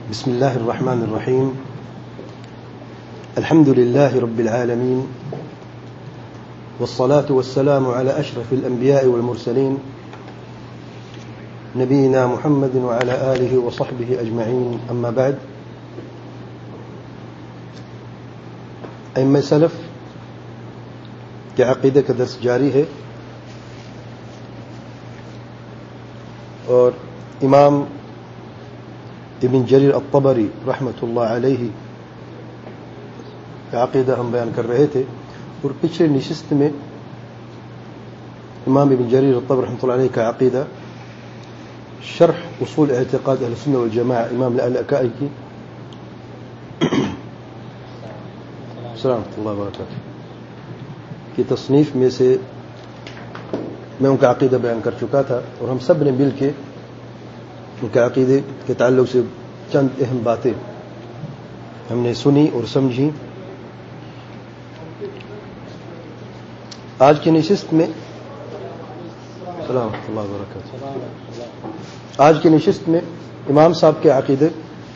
بسم الله الرحمن الرحيم. الحمد لله رب العالمين، والصلاة والسلام على أشرف الأنبياء والمرسلين نبينا محمد وعلى آله وصحبه أجمعين. أما بعد، أئمة سلف کے عقیدے کا درس جاری ہے اور امام ابن جریر الطبری رحمۃ اللہ علیہ کا عقیدہ ہم بیان کر رہے تھے، اور پچھلے نشست میں امام ابن جریر الطبری رحمۃ اللہ علیہ کا عقیدہ شرح اصول اعتقاد اہل سنت والجماعہ امام لالکائی کی السلام اللہ وبرکاتہ کی تصنیف میں سے میں ان کا عقیدہ بیان کر چکا تھا، اور ہم سب نے مل کے ان کے عقیدے کے تعلق سے چند اہم باتیں ہم نے سنی اور سمجھی. آج کی نشست میں السلام اللہ وبرکاتہ آج کی نشست میں امام صاحب کے عقیدے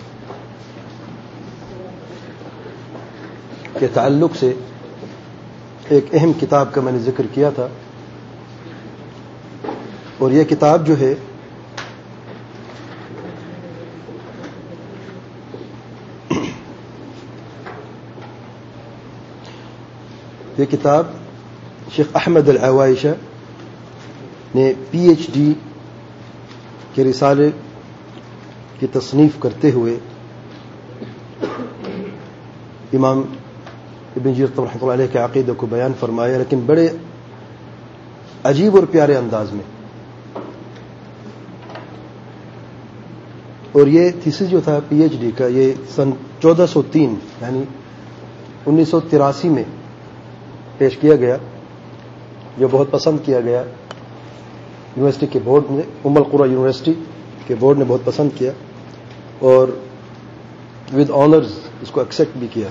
کے تعلق سے ایک اہم کتاب کا میں نے ذکر کیا تھا، اور یہ کتاب جو ہے یہ کتاب شیخ احمد العوائشہ نے پی ایچ ڈی کے رسالے کی تصنیف کرتے ہوئے امام ابن جریر رحمۃ اللہ علیہ کے عقیدے کو بیان فرمایا، لیکن بڑے عجیب اور پیارے انداز میں. اور یہ تھیسس جو تھا پی ایچ ڈی کا، یہ سن 1403 یعنی 1983 میں پیش کیا گیا، جو بہت پسند کیا گیا. یونیورسٹی کے بورڈ نے، ام القری یونیورسٹی کے بورڈ نے بہت پسند کیا اور ود آنرز اس کو ایکسیپٹ بھی کیا.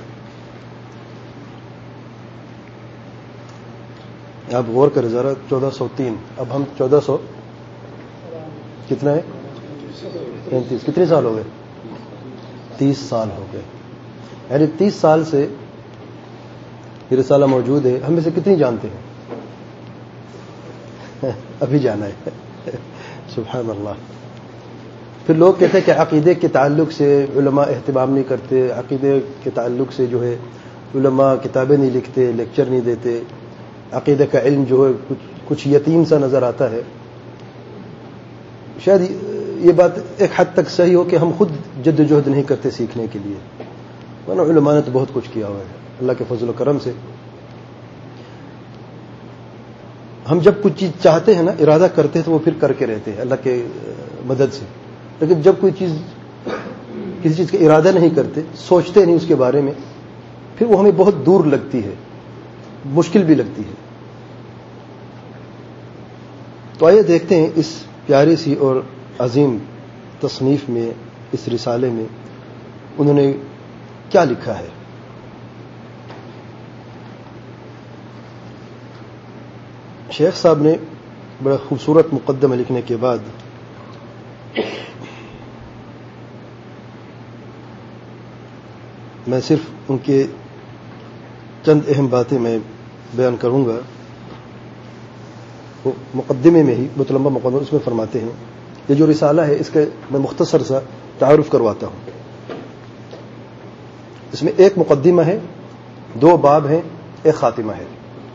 آپ غور کریں ذرا، 1403، اب ہم 1400 کتنا ہے 35، کتنے سال ہو گئے؟ 30 سال ہو گئے. یعنی 30 سال سے یہ رسالہ موجود ہے. ہم میں سے کتنی جانتے ہیں؟ ابھی جانا ہے سبحان اللہ. پھر لوگ کہتے ہیں کہ عقیدے کے تعلق سے علماء اہتمام نہیں کرتے، عقیدے کے تعلق سے جو ہے علماء کتابیں نہیں لکھتے، لیکچر نہیں دیتے، عقیدے کا علم جو ہے کچھ یتیم سا نظر آتا ہے. شاید یہ بات ایک حد تک صحیح ہو کہ ہم خود جد و جہد نہیں کرتے سیکھنے کے لیے، ورنہ علماء نے تو بہت کچھ کیا ہوا ہے اللہ کے فضل و کرم سے. ہم جب کچھ چیز چاہتے ہیں نا، ارادہ کرتے ہیں، تو وہ پھر کر کے رہتے ہیں اللہ کے مدد سے. لیکن جب کوئی چیز کسی چیز کا ارادہ نہیں کرتے، سوچتے نہیں اس کے بارے میں، پھر وہ ہمیں بہت دور لگتی ہے، مشکل بھی لگتی ہے. تو آئیے دیکھتے ہیں اس پیاری سی اور عظیم تصنیف میں، اس رسالے میں انہوں نے کیا لکھا ہے. شیخ صاحب نے بڑا خوبصورت مقدمہ لکھنے کے بعد میں صرف ان کے چند اہم باتیں میں بیان کروں گا. وہ مقدمے میں ہی بہت لمبا مقدمہ، اس میں فرماتے ہیں یہ جو رسالہ ہے اس کا میں مختصر سا تعارف کرواتا ہوں. اس میں ایک مقدمہ ہے، 2 باب ہیں، ایک خاتمہ ہے.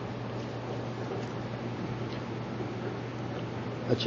اچھا،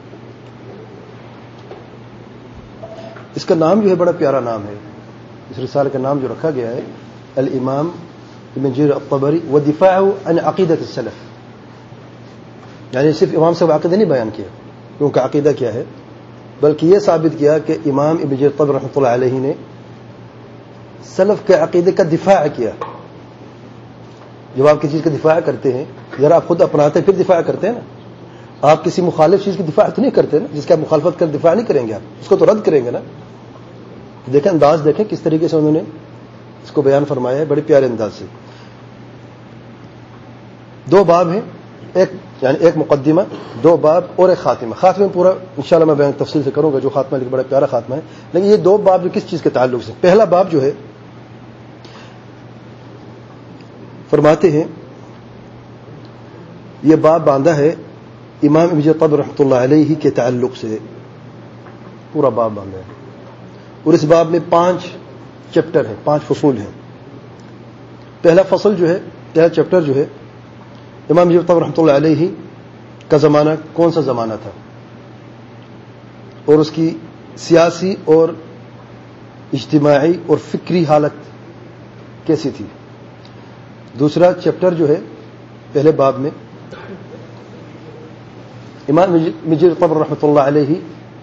اس کا نام جو ہے بڑا پیارا نام ہے. اس رسالے کا نام جو رکھا گیا ہے الامام ابن جریر الطبری ودفاع عن عقیدۃ السلف. یعنی صرف امام صاحب عقیدہ نہیں بیان کیا کہ ان کا عقیدہ کیا ہے، بلکہ یہ ثابت کیا کہ امام ابن جریر الطبری رحمۃ اللہ علیہ نے سلف کے عقیدے کا دفاع کیا. جب آپ کسی چیز کا دفاع کرتے ہیں، ذرا آپ خود اپناتے ہیں پھر دفاع کرتے ہیں نا. آپ کسی مخالف چیز کی دفاع تو نہیں کرتے نا، جس کی آپ مخالفت کر دفاع نہیں کریں گے، آپ اس کو تو رد کریں گے نا. دیکھیں انداز، دیکھیں کس طریقے سے انہوں نے اس کو بیان فرمایا ہے، بڑے پیارے انداز سے. 2 باب ہیں، ایک مقدمہ، 2 باب اور ایک خاتمہ. خاتمہ پورا انشاءاللہ میں بیان تفصیل سے کروں گا، جو خاتمہ لیکن بڑا پیارا خاتمہ ہے. لیکن یہ 2 باب جو کس چیز کے تعلق سے؟ پہلا باب جو ہے فرماتے ہیں یہ باب باندھا ہے امام ابن جریر الطبری رحمۃ اللہ علیہ کے تعلق سے، پورا باب باندھا ہے. اور اس باب میں 5 چیپٹر ہیں، 5 فصول ہیں. پہلا فصل جو ہے، پہلا چیپٹر جو ہے، امام ابن جریر الطبری رحمۃ اللہ علیہ کا زمانہ کون سا زمانہ تھا اور اس کی سیاسی اور اجتماعی اور فکری حالت کیسی تھی. دوسرا چیپٹر جو ہے پہلے باب میں امام ابن جریر الطبری رحمۃ اللہ علیہ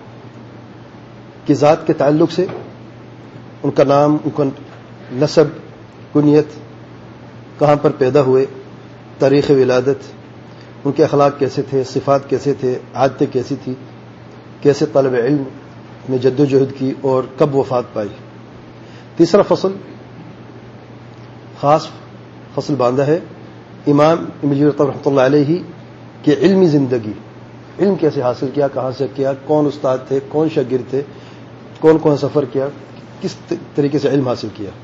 کی ذات کے تعلق سے، ان کا نام، ان کا نسب، کنیت، کہاں پر پیدا ہوئے، تاریخ ولادت، ان کے اخلاق کیسے تھے، صفات کیسے تھے، عادتیں کیسی تھی، کیسے طالب علم نے جد و جہد کی اور کب وفات پائی. تیسرا فصل، خاص فصل باندھا ہے امام ابن جریر الطبری رحمۃ اللہ علیہ کی علمی زندگی، علم کیسے حاصل کیا، کہاں سے کیا، کون استاد تھے، کون شاگرد تھے، کون کون سفر کیا، کس طریقے سے علم حاصل کیا.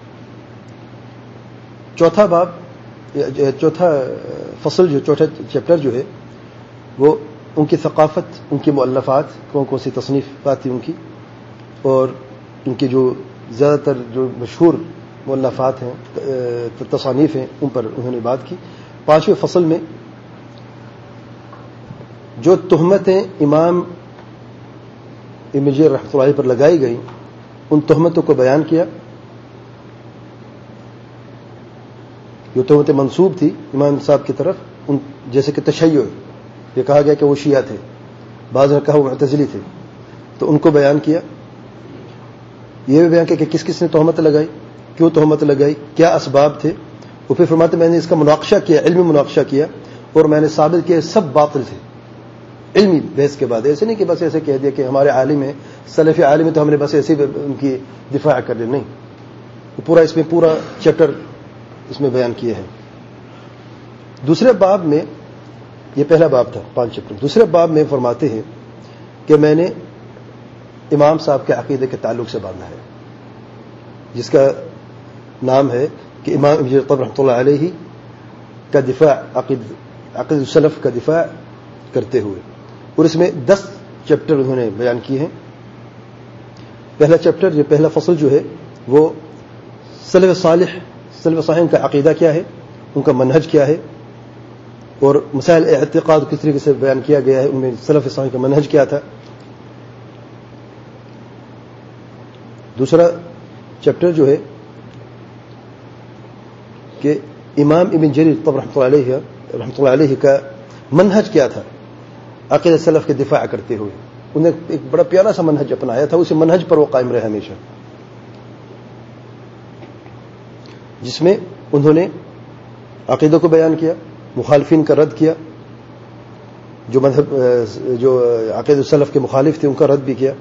چوتھا فصل جو، چوتھا چیپٹر جو ہے وہ ان کی ثقافت، ان کی مؤلفات، کون کون سی تصنیفات تھی ان کی، اور ان کی جو زیادہ تر جو مشہور مؤلفات ہیں، تصانیف ہیں، ان پر انہوں نے بات کی. 5ویں فصل میں جو تہمتیں امام ابن جریر رحمۃ اللہ علیہ پر لگائی گئیں، ان تہمتوں کو بیان کیا. جو تہمتیں منسوب تھی امام صاحب کی طرف، ان جیسے کہ تشیع، یہ کہا گیا کہ وہ شیعہ تھے، بعض نے کہا وہ معتزلی تھے، تو ان کو بیان کیا. یہ بھی بیان کیا کہ کس کس نے تہمت لگائی، کیوں تہمت لگائی، کیا اسباب تھے. وہ پھر فرماتے میں نے اس کا مناقشہ کیا، علمی مناقشہ کیا، اور میں نے ثابت کیا سب باطل تھے. علمی بحث کے بعد، ایسے نہیں کہ بس ایسے کہہ دیا کہ ہمارے عالم ہیں، سلف عالم ہیں تو ہم نے بس ایسے ان کی دفاع کر لی، نہیں. پورا اس میں پورا چیپٹر اس میں بیان کیے ہیں. دوسرے باب میں، یہ پہلا باب تھا 5 چیپٹر، دوسرے باب میں فرماتے ہیں کہ میں نے امام صاحب کے عقیدے کے تعلق سے باندھا ہے، جس کا نام ہے کہ امام ابن جریر الطبری رحمۃ اللہ علیہ کا دفاع، عقیدۃ السلف کا دفاع کرتے ہوئے. اور اس میں 10 چیپٹر انہوں نے بیان کیے ہیں. پہلا چیپٹر، یہ پہلا فصل جو ہے وہ سلف صالح کا عقیدہ کیا ہے، ان کا منہج کیا ہے، اور مسائل اعتقاد کس طریقے سے بیان کیا گیا ہے، ان میں سلف صالح کا منہج کیا تھا. دوسرا چیپٹر جو ہے کہ امام ابن جریر الطبری رحمۃ اللہ علیہ کا منہج کیا تھا عقیدۃ سلف کے دفاع کرتے ہوئے. انہیں ایک بڑا پیارا سا منہج اپنایا تھا، اسی منہج پر وہ قائم رہے ہمیشہ، جس میں انہوں نے عقیدہ کو بیان کیا، مخالفین کا رد کیا، جو عقیدۃ السلف کے مخالف تھے ان کا رد بھی کیا.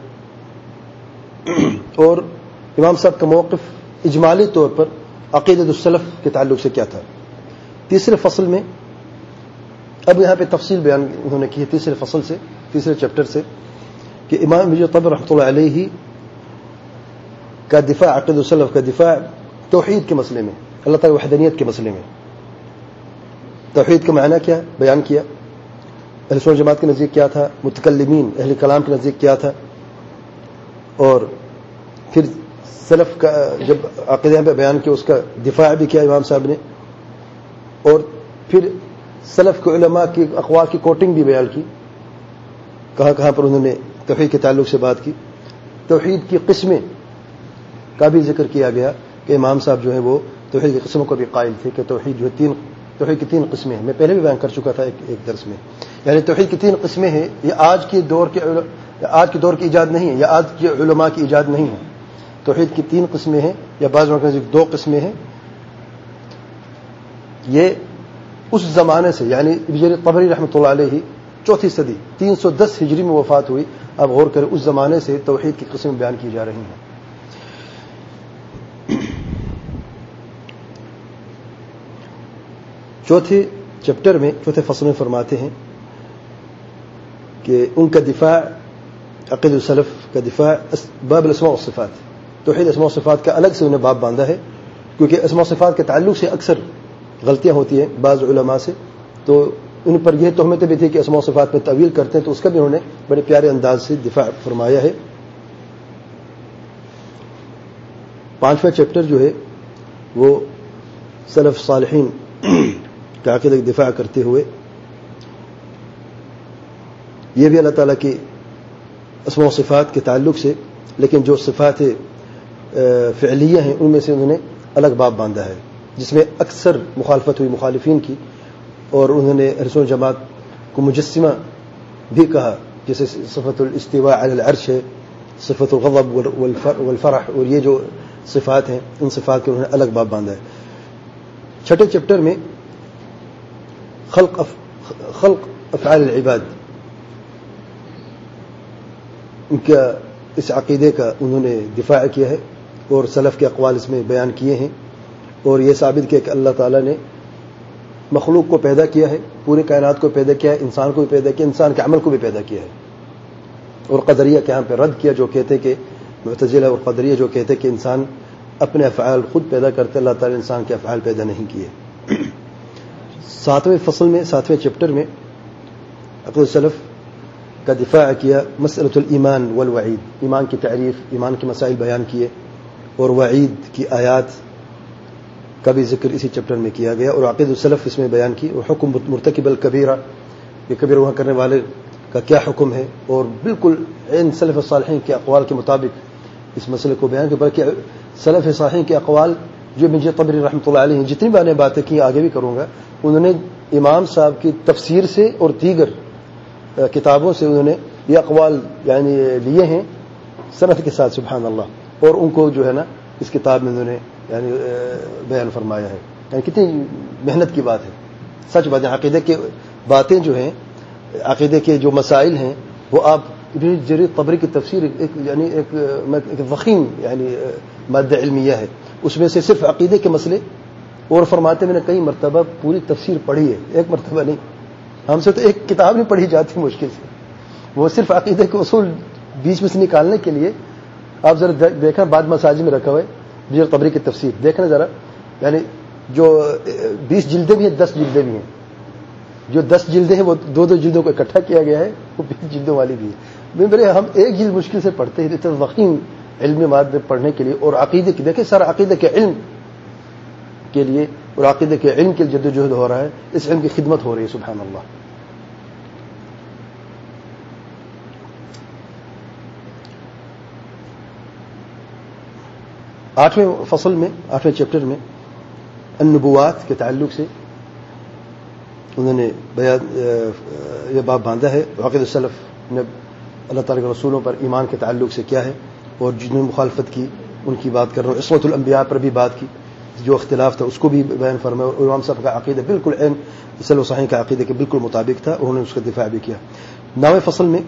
اور امام صاحب کا موقف اجمالی طور پر عقیدۃ السلف کے تعلق سے کیا تھا. تیسرے فصل میں، اب یہاں پہ تفصیل بیان انہوں نے کی ہے تیسرے فصل سے، تیسرے چیپٹر سے، کہ امام ابن جریر الطبری رحمۃ اللہ علیہ کا دفاع، عقیدۃ السلف کا دفاع توحید کے مسئلے میں، اللہ تعالی وحدانیت کے مسئلے میں. توحید کا معنی کیا بیان کیا، اہل سنت جماعت کے نزدیک کیا تھا، متکلمین اہل کلام کے نزدیک کیا تھا، اور پھر سلف کا جب عقیدہ پہ بیان کیا اس کا دفاع بھی کیا امام صاحب نے، اور پھر سلف کے علماء کی اقوال کی کوٹنگ بھی بیان کی، کہاں کہاں پر انہوں نے توحید کے تعلق سے بات کی. توحید کی قسمیں کا بھی ذکر کیا گیا کہ امام صاحب جو ہیں وہ توحید کی قسموں کو بھی قائل تھے، کہ توحید جو ہے توحید کی 3 قسمیں ہیں. میں پہلے بھی بیان کر چکا تھا ایک درس میں، یعنی توحید کی 3 قسمیں ہیں. یہ آج کے دور کی ایجاد نہیں ہے، یا آج کے علماء کی ایجاد نہیں ہے. توحید کی 3 قسمیں ہیں، یا بعض لوگوں کے 2 قسمیں ہیں. یہ اس زمانے سے، یعنی ابن جریر الطبری رحمۃ اللہ علیہ 4 صدی 310 ہجری میں وفات ہوئی. اب غور کریں، اس زمانے سے توحید کی قسمیں بیان کی جا رہی ہیں. چوتھے چیپٹر میں چوتھے فصل میں فرماتے ہیں کہ ان کا دفاع عقیدۃ السلف کا دفاع باب الاسماء والصفات، توحید اسماء و صفات کا الگ سے انہیں باب باندھا ہے، کیونکہ اسماء و صفات کے تعلق سے اکثر غلطیاں ہوتی ہیں بعض علماء سے، تو ان پر یہ تہمتیں بھی تھی کہ اسماء و صفات میں تعویل کرتے ہیں، تو اس کا بھی انہوں نے بڑے پیارے انداز سے دفاع فرمایا ہے۔ 5واں چیپٹر جو ہے وہ سلف صالحین کا عقیدہ کا دفاع کرتے ہوئے یہ بھی اللہ تعالیٰ کی اسماء و صفات کے تعلق سے، لیکن جو صفات فعلیہ ہیں ان میں سے انہوں نے الگ باب باندھا ہے، جس میں اکثر مخالفت ہوئی مخالفین کی، اور انہوں نے اہل سنت جماعت کو مجسمہ بھی کہا، جیسے صفت الاستواء علی العرش ہے، صفت الغضب والفرح، اور یہ جو صفات ہیں ان صفات کے انہوں نے الگ باب باندھا ہے۔ 6 چیپٹر میں خلق افعال العباد، ان کا اس عقیدے کا انہوں نے دفاع کیا ہے، اور سلف کے اقوال اس میں بیان کیے ہیں، اور یہ ثابت کیا کہ اللہ تعالیٰ نے مخلوق کو پیدا کیا ہے، پورے کائنات کو پیدا کیا ہے، انسان کو بھی پیدا کیا، انسان کے عمل کو بھی پیدا کیا ہے۔ اور قدریہ کے یہاں پہ رد کیا جو کہتے کہ معتزلہ اور قدریہ جو کہتے کہ انسان اپنے افعال خود پیدا کرتے، اللہ تعالیٰ نے انسان کے افعال پیدا نہیں کیے۔ 7ویں فصل میں 7ویں چیپٹر میں عقیدۃ السلف کا دفاع کیا، مسئلۃ الایمان والوعید، ایمان کی تعریف، ایمان کے مسائل بیان کیے، اور وعید کی آیات کا بھی ذکر اسی چیپٹر میں کیا گیا، اور عقیدۃ السلف اس میں بیان کی، اور حکم مرتکب الکبیرہ، یہ کبیرہ گناہ کرنے والے کا کیا حکم ہے، اور بالکل عین سلف الصالحین کے اقوال کے مطابق اس مسئلے کو بیان کیا، بلکہ سلف صالحین کے اقوال جو ابن جریر طبری رحمۃ اللہ علیہ جتنی بھی میں باتیں کی آگے بھی کروں گا، انہوں نے امام صاحب کی تفسیر سے اور دیگر کتابوں سے انہوں نے یہ اقوال یعنی لیے ہیں سند کے ساتھ، سبحان اللہ، اور ان کو جو ہے نا اس کتاب میں انہوں نے یعنی بیان فرمایا ہے۔ یعنی کتنی محنت کی بات ہے، سچ بات ہے۔ عقیدے کے باتیں جو ہیں، عقیدے کے جو مسائل ہیں، وہ آپ ابن جریر طبری کی تفسیر ایک وخیم یعنی مادہ علمیہ ہے، اس میں سے صرف عقیدے کے مسئلے، اور فرماتے میں نے کئی مرتبہ پوری تفسیر پڑھی ہے، ایک مرتبہ نہیں، ہم سے تو ایک کتاب نہیں پڑھی جاتی مشکل سے، وہ صرف عقیدے کے اصول بیچ میں سے نکالنے کے لیے آپ ذرا دیکھیں، بعد مساجد میں رکھا ہوا ہے جریر طبری کی تفسیر، دیکھنا ذرا، یعنی جو 20 جلدیں بھی ہیں، 10 جلدیں بھی ہیں، جو 10 جلدیں ہیں وہ 2 جلدوں کو اکٹھا کیا گیا ہے، وہ 20 جلدوں والی بھی ہے۔ میرے ہم ایک جلد مشکل سے پڑھتے ہیں، اتنا وخیم علمی مادہ پڑھنے کے لیے، اور عقیدے کی دیکھیں سارا عقیدے کے علم کے لیے، اور عقیدے کے علم کے جد و جہد ہو رہا ہے، اس علم کی خدمت ہو رہی ہے، سبحان اللہ۔ آٹھویں فصل میں 8ویں چیپٹر میں النبوات کے تعلق سے انہوں نے یہ باب باندھا ہے، عقیدۃ السلف نے اللہ تعالیٰ کے رسولوں پر ایمان کے تعلق سے کیا ہے، اور جنہوں نے مخالفت کی ان کی بات کر رہا ہوں، عصمت الانبیاء پر بھی بات کی، جو اختلاف تھا اس کو بھی بیان فرمایا، اور امام صاحب کا عقیدہ بالکل عین سلف صحیح کا عقیدہ کے بالکل مطابق تھا، انہوں نے اس کا دفاع بھی کیا۔ 9ویں فصل میں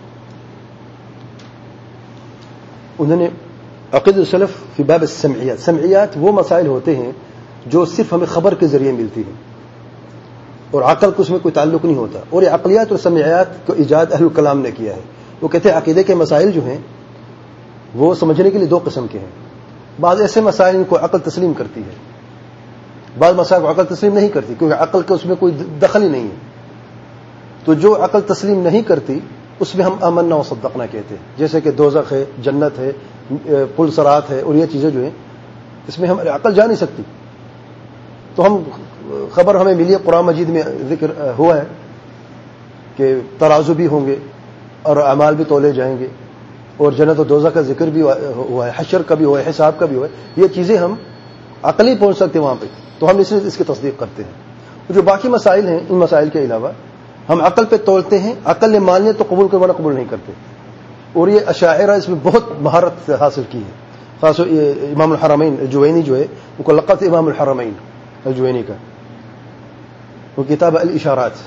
انہوں نے عقیدۃ السلف فی باب السمعیات، سمعیات وہ مسائل ہوتے ہیں جو صرف ہمیں خبر کے ذریعے ملتی ہیں، اور عقل کو اس میں کوئی تعلق نہیں ہوتا، اور یہ عقلیات اور سمعیات کو ایجاد اہل کلام نے کیا ہے۔ وہ کہتے ہیں عقیدے کے مسائل جو ہیں وہ سمجھنے کے لیے 2 قسم کے ہیں، بعض ایسے مسائل ان کو عقل تسلیم کرتی ہے، بعض مسائل کو عقل تسلیم نہیں کرتی، کیونکہ عقل کا اس میں کوئی دخل ہی نہیں ہے۔ تو جو عقل تسلیم نہیں کرتی اس میں ہم آمنا و صدقنا کہتے ہیں، جیسے کہ دوزخ ہے، جنت ہے، پل صراط ہے، اور یہ چیزیں جو ہیں اس میں ہماری عقل جا نہیں سکتی، تو ہم خبر ہمیں ملی ہے، قرآن مجید میں ذکر ہوا ہے کہ ترازو بھی ہوں گے اور اعمال بھی تولے جائیں گے، اور جنت و دوزخ کا ذکر بھی ہوا ہے، حشر کا بھی ہوا ہے، حساب کا بھی ہوا ہے، یہ چیزیں ہم عقل ہی پہنچ سکتے وہاں پہ، تو ہم اس کی تصدیق کرتے ہیں۔ جو باقی مسائل ہیں ان مسائل کے علاوہ ہم عقل پہ تولتے ہیں، عقل نے مان لیا تو قبول کروانا قبول نہیں کرتے، اور یہ اشاعرہ اس میں بہت مہارت حاصل کی ہے، خاص امام الحرمین الجوینی جو ہے ان کو لقب امام الحرمین الجوینی کا، وہ کتاب الاشارات،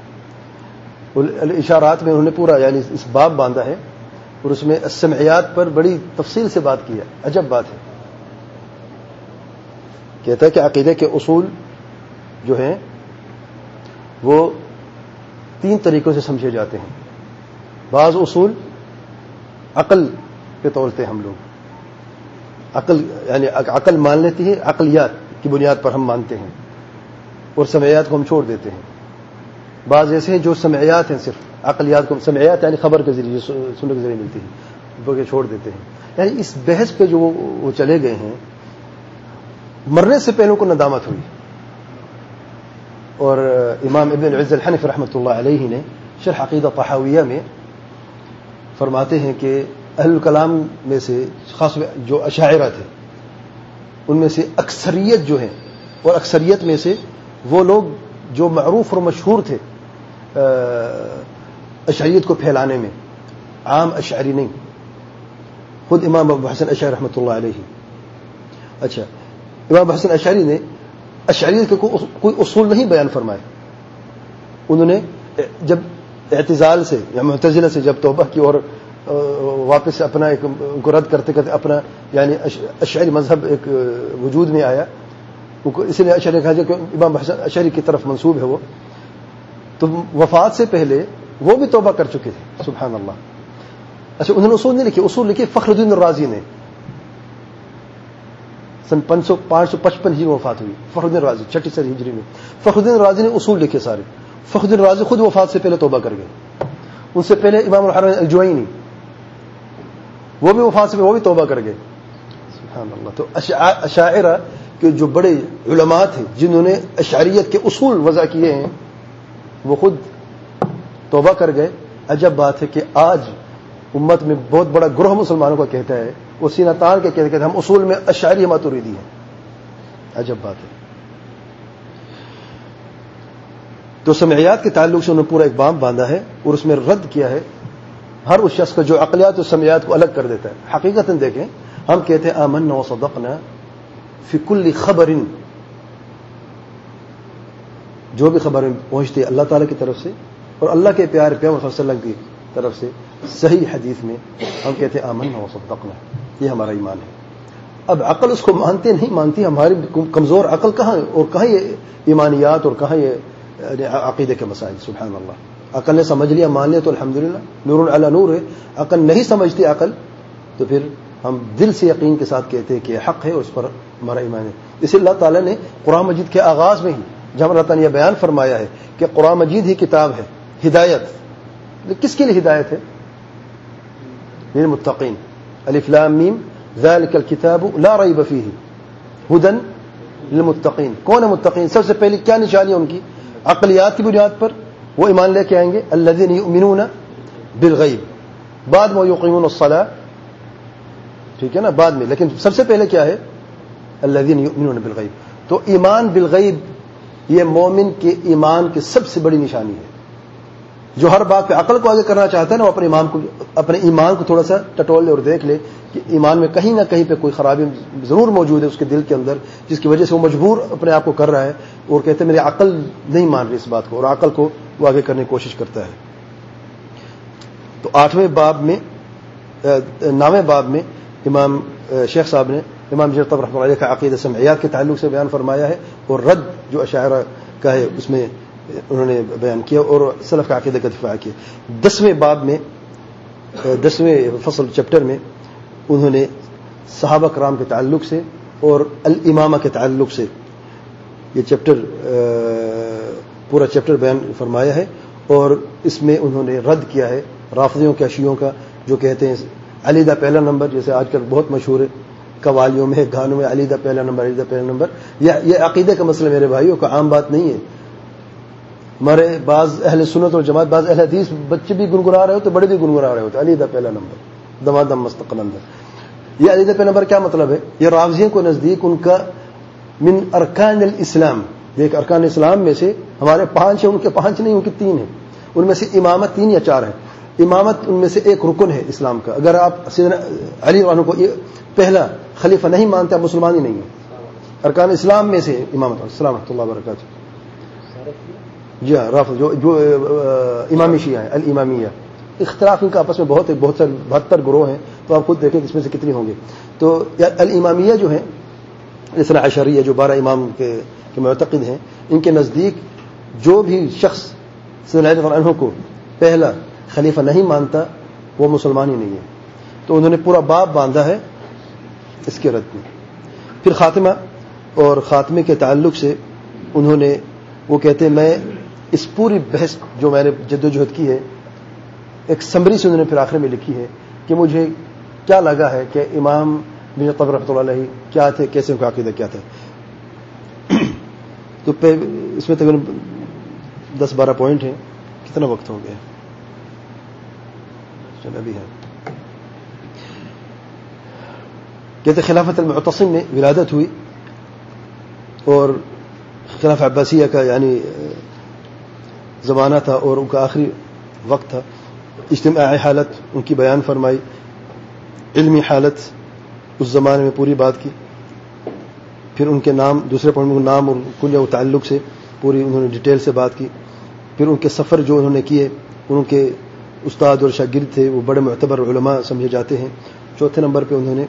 الاشارات میں انہوں نے پورا یعنی اس باب باندھا ہے، اور اس میں السمعیات پر بڑی تفصیل سے بات کی ہے، عجب بات ہے۔ کہتا ہے کہ عقیدے کے اصول جو ہیں وہ 3 طریقوں سے سمجھے جاتے ہیں. بعض اصول عقل پہ تولتے ہیں ہم لوگ, عقل یعنی عقل مان لیتی ہے, عقلیات کی بنیاد پر ہم مانتے ہیں اور سمعیات کو ہم چھوڑ دیتے ہیں. بعض ایسے ہیں جو سمعیات ہیں, صرف عقلیات کو سمعیات یعنی خبر کے ذریعے سننے کے ذریعے ملتی ہے وہ چھوڑ دیتے ہیں. یعنی اس بحث پہ جو وہ چلے گئے ہیں, مرنے سے پہلے کو ندامت ہوئی. اور امام ابن العز الحنفی رحمۃ اللہ علیہ نے شرح عقیدہ طحاویہ میں فرماتے ہیں کہ اہل الکلام میں سے خاص جو اشاعرہ تھے ان میں سے اکثریت جو ہے, اور اکثریت میں سے وہ لوگ جو معروف اور مشہور تھے اشعریت کو پھیلانے میں, عام اشعری نہیں, خود امام ابو حسن اشعری رحمۃ اللہ علیہ. اچھا, امام ابو حسن اشعری نے اشعریت کے کوئی اصول نہیں بیان فرمائے. انہوں نے جب اعتزال سے یا معتزلہ سے جب توبہ کی اور واپس اپنا ایک ان کو رد کرتے کرتے اپنا یعنی اشعری مذہب ایک وجود میں آیا, اس لیے اشعری کہا کہ امام حسن اشعری کی طرف منسوب ہے وہ, تو وفات سے پہلے وہ بھی توبہ کر چکے تھے. سبحان اللہ. اچھا, انہوں نے اصول نہیں لکھے, اصول لکھے فخر الدین الرازی نے, سن 555 ہجری میں وفات ہوئی. فخر الدین الرازی 36 ہجری میں فخر الدین الرازی نے اصول لکھے سارے. فخر الدین الرازی خود وفات سے پہلے توبہ کر گئے. ان سے پہلے امام الحرمین الجوینی وہ بھی وفات سے پہلے وہ بھی توبہ کر گئے. سبحان اللہ. تو اشاعرہ کے جو بڑے علماء تھے جنہوں نے اشعریت کے اصول وضع کیے ہیں وہ خود توبہ کر گئے. عجب بات ہے کہ آج امت میں بہت بڑا گروہ مسلمانوں کا کہتا ہے, وہ سینہ تان کے کہتے ہیں ہم اصول میں اشعری ماتوریدی ہیں. عجب بات ہے. تو سمعیات کے تعلق سے انہوں نے پورا ایک باب باندھا ہے اور اس میں رد کیا ہے ہر اس شخص کا جو عقلیات اور سمعیات کو الگ کر دیتا ہے. حقیقتاً دیکھیں, ہم کہتے ہیں آمنا وصدقنا فی کل خبر, جو بھی خبریں پہنچتی ہے اللہ تعالیٰ کی طرف سے اور اللہ کے پیارے پیغمبر صلی اللہ علیہ وسلم کی طرف سے صحیح حدیث میں, ہم کہتے ہیں آمنا وصدقنا, یہ ہمارا ایمان ہے. اب عقل اس کو مانتے نہیں مانتی, ہماری کمزور عقل کہاں ہے, اور کہاں یہ ایمانیات اور کہاں یہ عقیدے کے مسائل. سبحان اللہ. عقل نے سمجھ لیا, مان لیا تو الحمدللہ, نور علی نور ہے. عقل نہیں سمجھتی عقل, تو پھر ہم دل سے یقین کے ساتھ کہتے ہیں کہ یہ حق ہے اور اس پر ہمارا ایمان ہے. اس لیے اللہ تعالیٰ نے قرآن مجید کے آغاز میں ہی جب اللہ تعالیٰ نے یہ بیان فرمایا ہے کہ قرآن مجید ہی کتاب ہے, ہدایت. کس کے لیے ہدایت ہے؟ للمتقین. الف لام میم ذالک الکتاب لا ریب فیہ ھدی للمتقین. کون ہے متقین؟ سب سے پہلے کیا نشانی ان کی؟ عقلیات کی بنیاد پر وہ ایمان لے کے آئیں گے, الذین یؤمنون بالغیب, بعد میں یقیمون الصلاۃ, ٹھیک ہے نا, بعد میں. لیکن سب سے پہلے کیا ہے؟ الذین یؤمنون بالغیب. تو ایمان بالغیب یہ مومن کے ایمان کی سب سے بڑی نشانی ہے. جو ہر بات پہ عقل کو آگے کرنا چاہتا ہے نا, وہ اپنے ایمان کو تھوڑا سا ٹٹول لے اور دیکھ لے کہ ایمان میں کہیں نہ کہیں پہ کوئی خرابی ضرور موجود ہے اس کے دل کے اندر, جس کی وجہ سے وہ مجبور اپنے آپ کو کر رہا ہے اور کہتے ہیں میری عقل نہیں مان رہی اس بات کو, اور عقل کو وہ آگے کرنے کی کوشش کرتا ہے. تو 8ویں باب میں 9ویں باب میں امام شیخ صاحب نے امام جرطب رحمۃ اللہ علیہ کا عقیدہ سمعیات کے تعلق سے بیان فرمایا ہے, اور رد جو اشاعرہ کا ہے اس میں انہوں نے بیان کیا اور سلف کا عقیدہ کا دفاع کیا. 10ویں باب میں 10ویں فصل چیپٹر میں انہوں نے صحابہ کرام کے تعلق سے اور الامامہ کے تعلق سے یہ چیپٹر پورا چیپٹر بیان فرمایا ہے, اور اس میں انہوں نے رد کیا ہے رافضیوں کے شیعوں کا جو کہتے ہیں علی دا پہلا نمبر, جیسے آج کل بہت مشہور ہے قوالیوں میں گانوں میں علی دا پہلا نمبر, علی دا پہلا نمبر. یہ عقیدے کا مسئلہ میرے بھائیوں کا عام بات نہیں ہے. ہمارے بعض اہل سنت اور جماعت, بعض اہل حدیث بچے بھی گنگنا رہے ہوتے, بڑے بھی گنگنا رہے ہوتے, علی دا پہلا نمبر دمادم مستقلندر. یہ علی دا پہلا نمبر کیا مطلب ہے؟ یہ رافضیوں کو نزدیک ان کا من ارکان الاسلام, ایک ارکان اسلام میں سے ہمارے 5 ہیں, ان کے 5 نہیں, ان کے 3 ہیں. ان میں سے امامت 3 یا 4 ہے. امامت ان میں سے ایک رکن ہے اسلام کا. اگر آپ سیدنا علی عنہ کو پہلا خلیفہ نہیں مانتے, آپ مسلمان ہی نہیں ہیں. ارکان اسلام میں سے امامت. السلام ورحمۃ اللہ وبرکاتہ. جی ہاں, رافض جو امامی شیعہ ہیں, الامامیہ. اختلاف ان کا آپس میں بہت ہے, بہت سارے 72 گروہ ہیں, تو آپ خود دیکھیں کہ اس میں سے کتنے ہوں گے. تو الامامیہ جو ہیں اثنا عشریہ جو 12 امام کے معتقد ہیں, ان کے نزدیک جو بھی شخص سیدنا علی رضی اللہ عنہ کو پہلا خلیفہ نہیں مانتا وہ مسلمان ہی نہیں ہے. تو انہوں نے پورا باب باندھا ہے اس کے رد میں. پھر خاتمہ اور خاتمے کے تعلق سے انہوں نے وہ کہتے ہیں میں اس پوری بحث جو میں نے جدوجہد کی ہے ایک سمری سے انہوں نے پھر آخر میں لکھی ہے کہ مجھے کیا لگا ہے کہ امام بن قبر رحمۃ اللہ علیہ کیا تھے, کیسے ان کا عقیدہ کیا تھا. تو اس میں تقریباً 10-12 پوائنٹ ہیں. کتنا وقت ہو گیا؟ چلو ابھی ہے. کہتے خلافت المعتصم میں ولادت ہوئی اور خلافہ عباسیہ کا یعنی زمانہ تھا اور ان کا آخری وقت تھا. اجتماعی حالت ان کی بیان فرمائی, علمی حالت اس زمانے میں پوری بات کی. پھر ان کے نام, دوسرے پوائنٹ میں نام اور کلیہ و تعلق سے پوری انہوں نے ڈیٹیل سے بات کی. پھر ان کے سفر جو انہوں نے کیے, ان کے استاد اور شاگرد تھے وہ بڑے معتبر علماء سمجھے جاتے ہیں. چوتھے نمبر پہ انہوں نے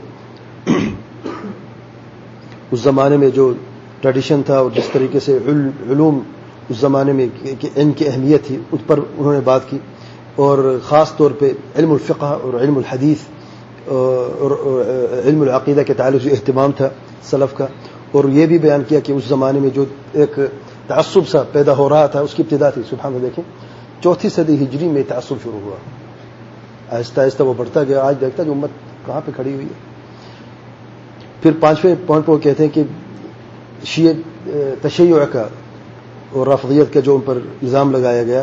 اس زمانے میں جو ٹریڈیشن تھا اور جس طریقے سے علوم اس زمانے میں ان کی اہمیت تھی اس پر انہوں نے بات کی, اور خاص طور پہ علم الفقہ اور علم الحدیث اور علم العقیدہ کے تعلق سے اہتمام تھا سلف کا. اور یہ بھی بیان کیا کہ اس زمانے میں جو ایک تعصب سا پیدا ہو رہا تھا اس کی ابتدا تھی. سبحان اللہ, دیکھیں 4 صدی ہجری میں تعصب شروع ہوا, آہستہ آہستہ وہ بڑھتا گیا. آج دیکھتا کہ امت کہاں پہ کھڑی ہوئی ہے. پھر 5ویں پوائنٹ پر وہ کہتے ہیں کہ شیعہ تشیع کا اور رافضیت کا جو ان پر الزام لگایا گیا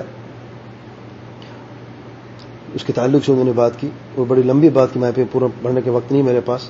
اس کے تعلق سے انہوں نے بات کی. وہ بڑی لمبی بات کی, میں پہ پورا پڑھنے کے وقت نہیں میرے پاس.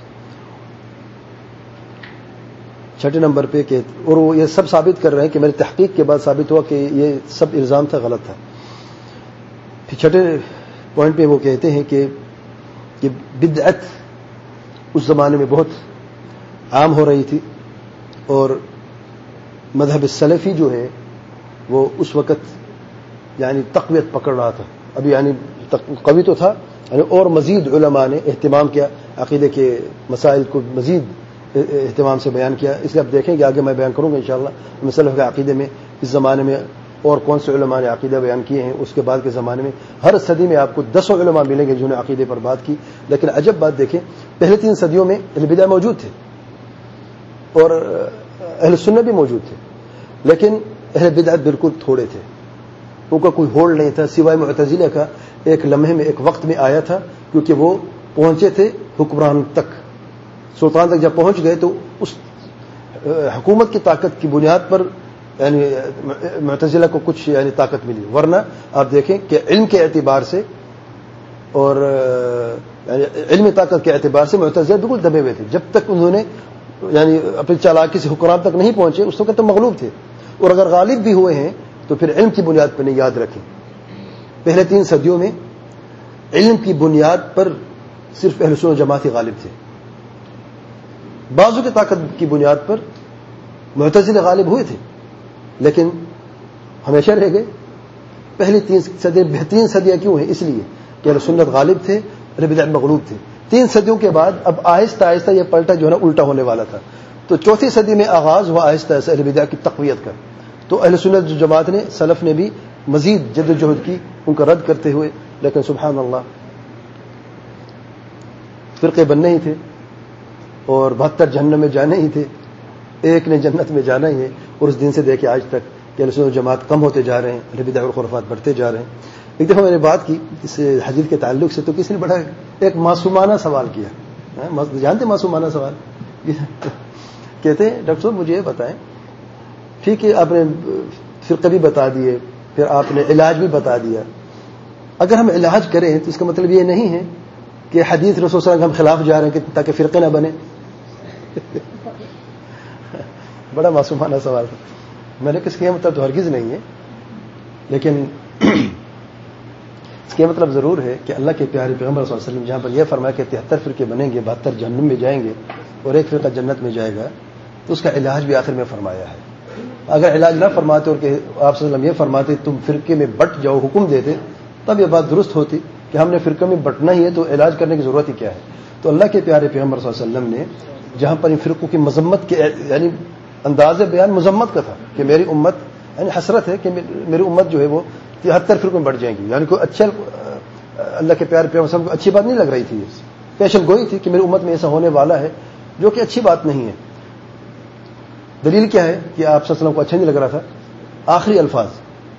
6 نمبر پہ کہ اور وہ یہ سب ثابت کر رہے ہیں کہ میری تحقیق کے بعد ثابت ہوا کہ یہ سب الزام تھا, غلط تھا. پھر 6 پوائنٹ پہ وہ کہتے ہیں کہ بدعت اس زمانے میں بہت عام ہو رہی تھی اور مذہب سلفی جو ہے وہ اس وقت یعنی تقویت پکڑ رہا تھا. ابھی یعنی قوی تو تھا یعنی اور مزید علماء نے اہتمام کیا, عقیدے کے مسائل کو مزید اہتمام سے بیان کیا. اس لیے آپ دیکھیں کہ آگے میں بیان کروں گا انشاءاللہ سلف کے عقیدے میں اس زمانے میں اور کون سے علماء نے عقیدہ بیان کیے ہیں. اس کے بعد کے زمانے میں ہر صدی میں آپ کو 10 علماء ملیں گے جنہوں نے عقیدے پر بات کی. لیکن عجب بات دیکھیں, پہلے 3 صدیوں میں اہل بدع موجود تھے اور اہل سنت بھی موجود تھے, لیکن اہل بدعت بالکل تھوڑے تھے. ان کا کوئی ہولڈ نہیں تھا سوائے معتزلہ کا. ایک لمحے میں ایک وقت میں آیا تھا کیونکہ وہ پہنچے تھے حکمران تک, سلطان تک جب پہنچ گئے تو اس حکومت کی طاقت کی بنیاد پر یعنی معتزلہ کو کچھ یعنی طاقت ملی. ورنہ آپ دیکھیں کہ علم کے اعتبار سے اور یعنی علمی طاقت کے اعتبار سے معتزلہ بالکل دبے ہوئے تھے. جب تک انہوں نے یعنی اپنی چالاکی سے حکمران تک نہیں پہنچے اس وقت تو مغلوب تھے. اور اگر غالب بھی ہوئے ہیں تو پھر علم کی بنیاد پر نہیں. یاد رکھیں پہلے 3 صدیوں میں علم کی بنیاد پر صرف اہل سنت جماعت ہی غالب تھے. بازو کی طاقت کی بنیاد پر معتزلہ غالب ہوئے تھے لیکن ہمیشہ رہ گئے. پہلی 3 صدی بہترین صدیاں کیوں ہیں؟ اس لیے کہ اہل سنت غالب تھے, اہل بدعت مغلوب تھے. 3 صدیوں کے بعد اب آہستہ آہستہ یہ پلٹا جو ہے نا الٹا ہونے والا تھا. تو 4تھی صدی میں آغاز ہوا آہستہ آہستہ اہل بدعت کی تقویت کا. تو اہل سنت جو جماعت نے سلف نے بھی مزید جد و جہد کی ان کا رد کرتے ہوئے. لیکن سبحان اللہ فرقے بننے ہی تھے اور 72 جہنم میں جانے ہی تھے, ایک نے جنت میں جانا ہی ہے. اور اس دن سے دیکھے آج تک کہ اہل سنت جماعت کم ہوتے جا رہے ہیں, اہل بدعت اور خرافات بڑھتے جا رہے ہیں. ایک دفعہ میں نے بات کی اس حدیث کے تعلق سے تو کسی نے بڑا ایک معصومانہ سوال کیا. جانتے معصومانہ سوال کہتے ہیں ڈاکٹر صاحب مجھے یہ بتائیں, ٹھیک ہے آپ نے فرقے بھی بتا دیے, پھر آپ نے علاج بھی بتا دیا, اگر ہم علاج کریں تو اس کا مطلب یہ نہیں ہے کہ حدیث رسول صلی اللہ علیہ وسلم ہم خلاف جا رہے ہیں کہ تاکہ فرقے نہ بنے. بڑا معصومانہ سوال تھا. میں نے کس کا مطلب تو ہرگز نہیں ہے, لیکن اس کا مطلب ضرور ہے کہ اللہ کے پیارے پیغمبر صلی اللہ علیہ وسلم جہاں پر یہ فرمایا کہ 73 فرقے بنیں گے, 72 جہنم میں جائیں گے اور ایک فرقہ جنت میں جائے گا, تو اس کا علاج بھی آخر میں فرمایا ہے. اگر علاج نہ فرماتے اور کہ آپ صلی اللہ علیہ وسلم یہ فرماتے تم فرقے میں بٹ جاؤ, حکم دیتے, تب یہ بات درست ہوتی کہ ہم نے فرقے میں بٹنا ہی ہے تو علاج کرنے کی ضرورت ہی کیا ہے. تو اللہ کے پیارے پیغمبر صلی اللہ علیہ وسلم نے جہاں پر ان فرقوں کی مذمت کے یعنی انداز بیان مذمت کا تھا کہ میری امت یعنی حسرت ہے کہ میری امت جو ہے وہ 73 فرقوں میں بڑھ جائیں گی. یعنی کوئی اچھا اللہ کے پیارے پیغمبر صلی اللہ علیہ وسلم کو اچھی بات نہیں لگ رہی تھی, پیشن گوئی تھی کہ میری امت میں ایسا ہونے والا ہے جو کہ اچھی بات نہیں ہے. دلیل کیا ہے کہ آپ صلی اللہ علیہ وسلم کو اچھا نہیں لگ رہا تھا؟ آخری الفاظ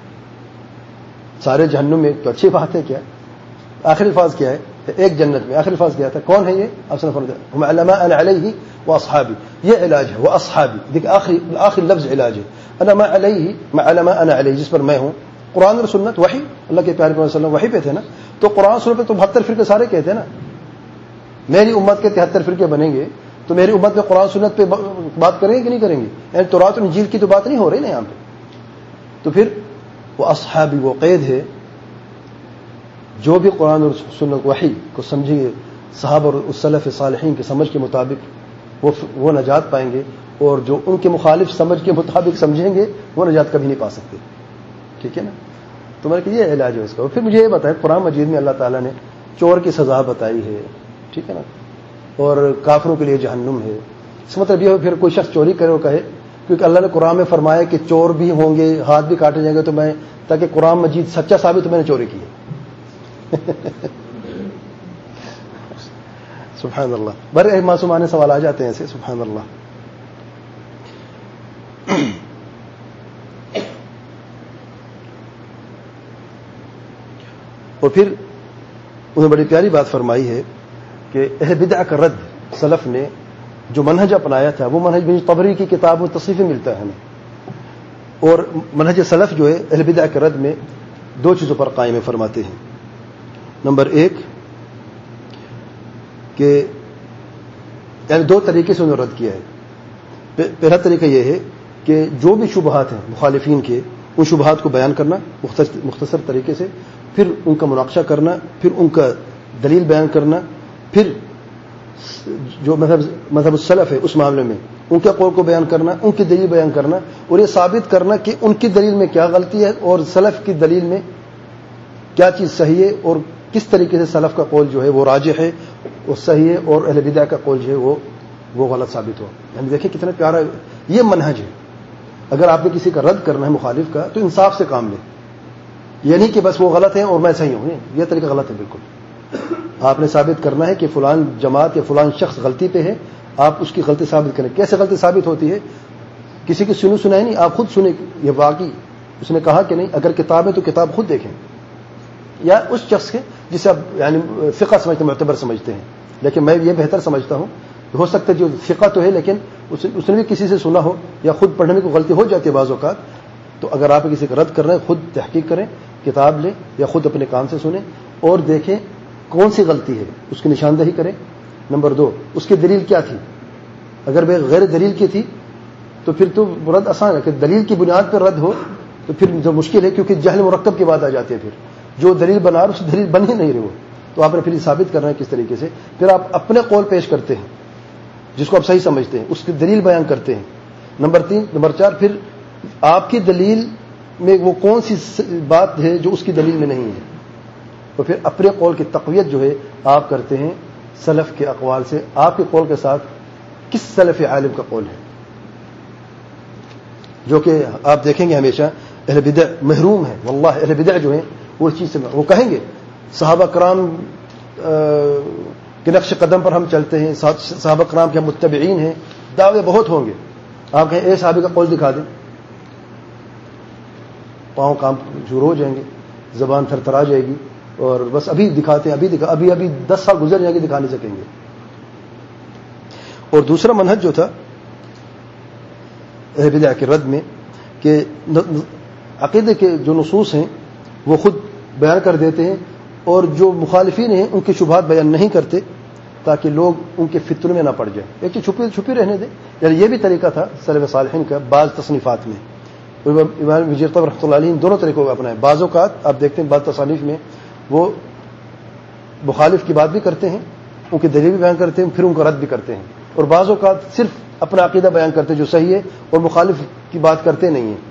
سارے جہنم میں تو اچھی بات ہے, کیا آخری الفاظ کیا ہے؟ ایک جنت میں آخری الفاظ کیا تھا؟ کون ہے یہ؟ آپ صلی اللہ علیہ وسلم, ہم علما انا علیہ و اصحابی, یہ علاج ہے. وہ اصحابی دیکھ آخری لفظ علاج ہے. انا ما علیہ, ما علما انا علیہ, جس پر میں ہوں. قرآن اور سنت وحی, اللہ کے پیارے پیغمبر صلی اللہ علیہ وسلم وحی پہ تھے نا, تو قرآن سنت پہ تو 72 فرقے سارے کہتے ہیں نا. میری امت کے 73 فرقے بنیں گے تو میری امت میں قرآن سنت پہ بات کریں گے کہ نہیں کریں گے؟ یعنی تورات اور انجیل کی تو بات نہیں ہو رہی نا یہاں پہ. تو پھر وہ اصحابی وہ قید ہے, جو بھی قرآن اور سنت وحی کو سمجھیں گے صحابہ اور سلف صالحین کی سمجھ کے مطابق وہ نجات پائیں گے, اور جو ان کے مخالف سمجھ کے مطابق سمجھیں گے وہ نجات کبھی نہیں پا سکتے. ٹھیک ہے نا؟ تو میں کہ یہ علاج ہے اس کا. پھر مجھے یہ بتائیں, قرآن مجید میں اللہ تعالیٰ نے چور کی سزا بتائی ہے, ٹھیک ہے نا, اور کافروں کے لیے جہنم ہے. اس مطلب یہ پھر کوئی شخص چوری کرے وہ کہے کیونکہ اللہ نے قرآن میں فرمایا کہ چور بھی ہوں گے, ہاتھ بھی کاٹے جائیں گے, تو میں تاکہ قرآن مجید سچا ثابت تو میں نے چوری کی ہے. سبحان اللہ. بڑے معصومانہ سوال آ جاتے ہیں ایسے, سبحان اللہ. اور پھر انہیں بڑی پیاری بات فرمائی ہے کہ اہل بدع کا رد, سلف نے جو منہج اپنایا تھا وہ منہج ابن طبری کی کتاب و تصنیف میں ملتا ہے ہمیں. اور منہج سلف جو ہے اہل بدع کے رد میں 2 چیزوں پر قائم ہے. فرماتے ہیں نمبر 1 کہ یعنی 2 طریقے سے انہوں نے رد کیا ہے. پہلا طریقہ یہ ہے کہ جو بھی شبہات ہیں مخالفین کے, ان شبہات کو بیان کرنا مختصر طریقے سے, پھر ان کا مناقشہ کرنا, پھر ان کا دلیل بیان کرنا, پھر جو مذہب السلف ہے اس معاملے میں ان کے قول کو بیان کرنا, ان کی دلیل بیان کرنا, اور یہ ثابت کرنا کہ ان کی دلیل میں کیا غلطی ہے اور سلف کی دلیل میں کیا چیز صحیح ہے, اور کس طریقے سے سلف کا قول جو ہے وہ راجح ہے اور صحیح ہے, اور اہل بدع کا قول جو ہے وہ غلط ثابت ہو. یعنی دیکھیں کتنا پیارا یہ منہج ہے. اگر آپ نے کسی کا رد کرنا ہے مخالف کا تو انصاف سے کام لیں, یہ نہیں کہ بس وہ غلط ہیں اور میں صحیح ہوں. یہ طریقہ غلط ہے بالکل. آپ نے ثابت کرنا ہے کہ فلان جماعت یا فلان شخص غلطی پہ ہے, آپ اس کی غلطی ثابت کریں. کیسے غلطی ثابت ہوتی ہے؟ کسی کی سنائی نہیں, آپ خود سنیں یہ واقعی اس نے کہا کہ نہیں. اگر کتاب ہے تو کتاب خود دیکھیں, یا اس شخص کے جسے آپ یعنی فقہ سمجھتے ہیں, معتبر سمجھتے ہیں. لیکن میں یہ بہتر سمجھتا ہوں, ہو سکتا ہے جو فقہ تو ہے لیکن اس نے بھی کسی سے سنا ہو, یا خود پڑھنے میں کوئی غلطی ہو جاتی ہے بعض اوقات. تو اگر آپ کسی کا رد کر رہے ہیں, خود تحقیق کریں, کتاب لیں یا خود اپنے کان سے سنیں اور دیکھیں کون سی غلطی ہے, اس کی نشاندہی کریں. نمبر 2 اس کی دلیل کیا تھی. اگر غیر دلیل کی تھی تو پھر تو رد آسان ہے, کہ دلیل کی بنیاد پر رد ہو تو پھر جو مشکل ہے, کیونکہ جہل مرکب کی بات آ جاتی ہے. پھر جو دلیل بنا رہا اس دلیل بن ہی نہیں رہی وہ, تو آپ نے پھر ثابت کرنا ہے کس طریقے سے. پھر آپ اپنے قول پیش کرتے ہیں جس کو آپ صحیح سمجھتے ہیں, اس کی دلیل بیان کرتے ہیں. نمبر 4 پھر آپ کی دلیل میں وہ کون سی بات ہے جو اس کی دلیل میں نہیں ہے, اور پھر اپنے قول کی تقویت جو ہے آپ کرتے ہیں سلف کے اقوال سے. آپ کے قول کے ساتھ کس سلف عالم کا قول ہے, جو کہ آپ دیکھیں گے ہمیشہ اہل بدع محروم ہے. واللہ اہل بدع جو ہیں وہ چیز سے وہ کہیں گے صحابہ کرام کے نقش قدم پر ہم چلتے ہیں, صحابہ کرام کے ہم متبعین ہیں, دعوے بہت ہوں گے. آپ کہیں اے صحابی کا قول دکھا دیں, پاؤں کام شروع ہو جائیں گے, زبان تھر تھرا جائے گی, اور بس ابھی دکھاتے ہیں, ابھی 10 سال گزر جائیں گے, دکھا نہیں سکیں گے. اور دوسرا منہج جو تھا اہل بدع کے رد میں کہ عقیدے کے جو نصوص ہیں وہ خود بیان کر دیتے ہیں, اور جو مخالفین ہیں ان کی شبہات بیان نہیں کرتے تاکہ لوگ ان کے فتنے میں نہ پڑ جائیں. ایک چیز چھپی رہنے دیں. یعنی یہ بھی طریقہ تھا سلف صالحین کا بعض تصنیفات میں. امام وزیر طب رحمۃ اللہ علیہ دونوں طریقوں کو اپنائے. بعض اوقات آپ دیکھتے ہیں بعض تصانیف میں وہ مخالف کی بات بھی کرتے ہیں, ان کی دلیل بھی بیان کرتے ہیں, پھر ان کا رد بھی کرتے ہیں. اور بعض اوقات صرف اپنا عقیدہ بیان کرتے جو صحیح ہے اور مخالف کی بات کرتے نہیں ہیں.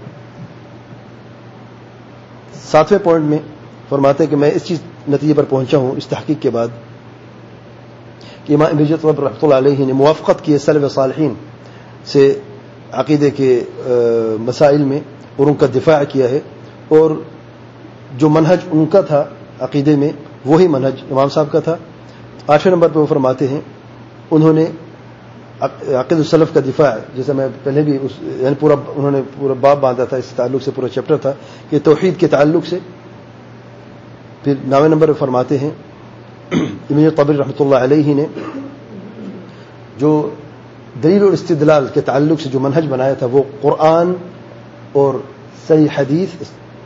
7ویں پوائنٹ میں فرماتے ہیں کہ میں اس چیز نتیجے پر پہنچا ہوں اس تحقیق کے بعد کہ امام وزیر طب رحمۃ اللہ علیہ نے موافقت کی ہے سلف صالحین سے عقیدے کے مسائل میں, اور ان کا دفاع کیا ہے، اور جو منہج ان کا تھا عقیدے میں وہی منہج امام صاحب کا تھا۔ 8ویں نمبر پہ وہ فرماتے ہیں انہوں نے عقید السلف کا دفاع، جیسے میں پہلے بھی یعنی انہوں نے پورا باب باندھا تھا، اس تعلق سے پورا چیپٹر تھا کہ توحید کے تعلق سے۔ پھر 9ویں نمبر پہ فرماتے ہیں ابن طبری رحمۃ اللہ علیہ نے جو دلیل اور استدلال کے تعلق سے جو منہج بنایا تھا وہ قرآن اور صحیح حدیث،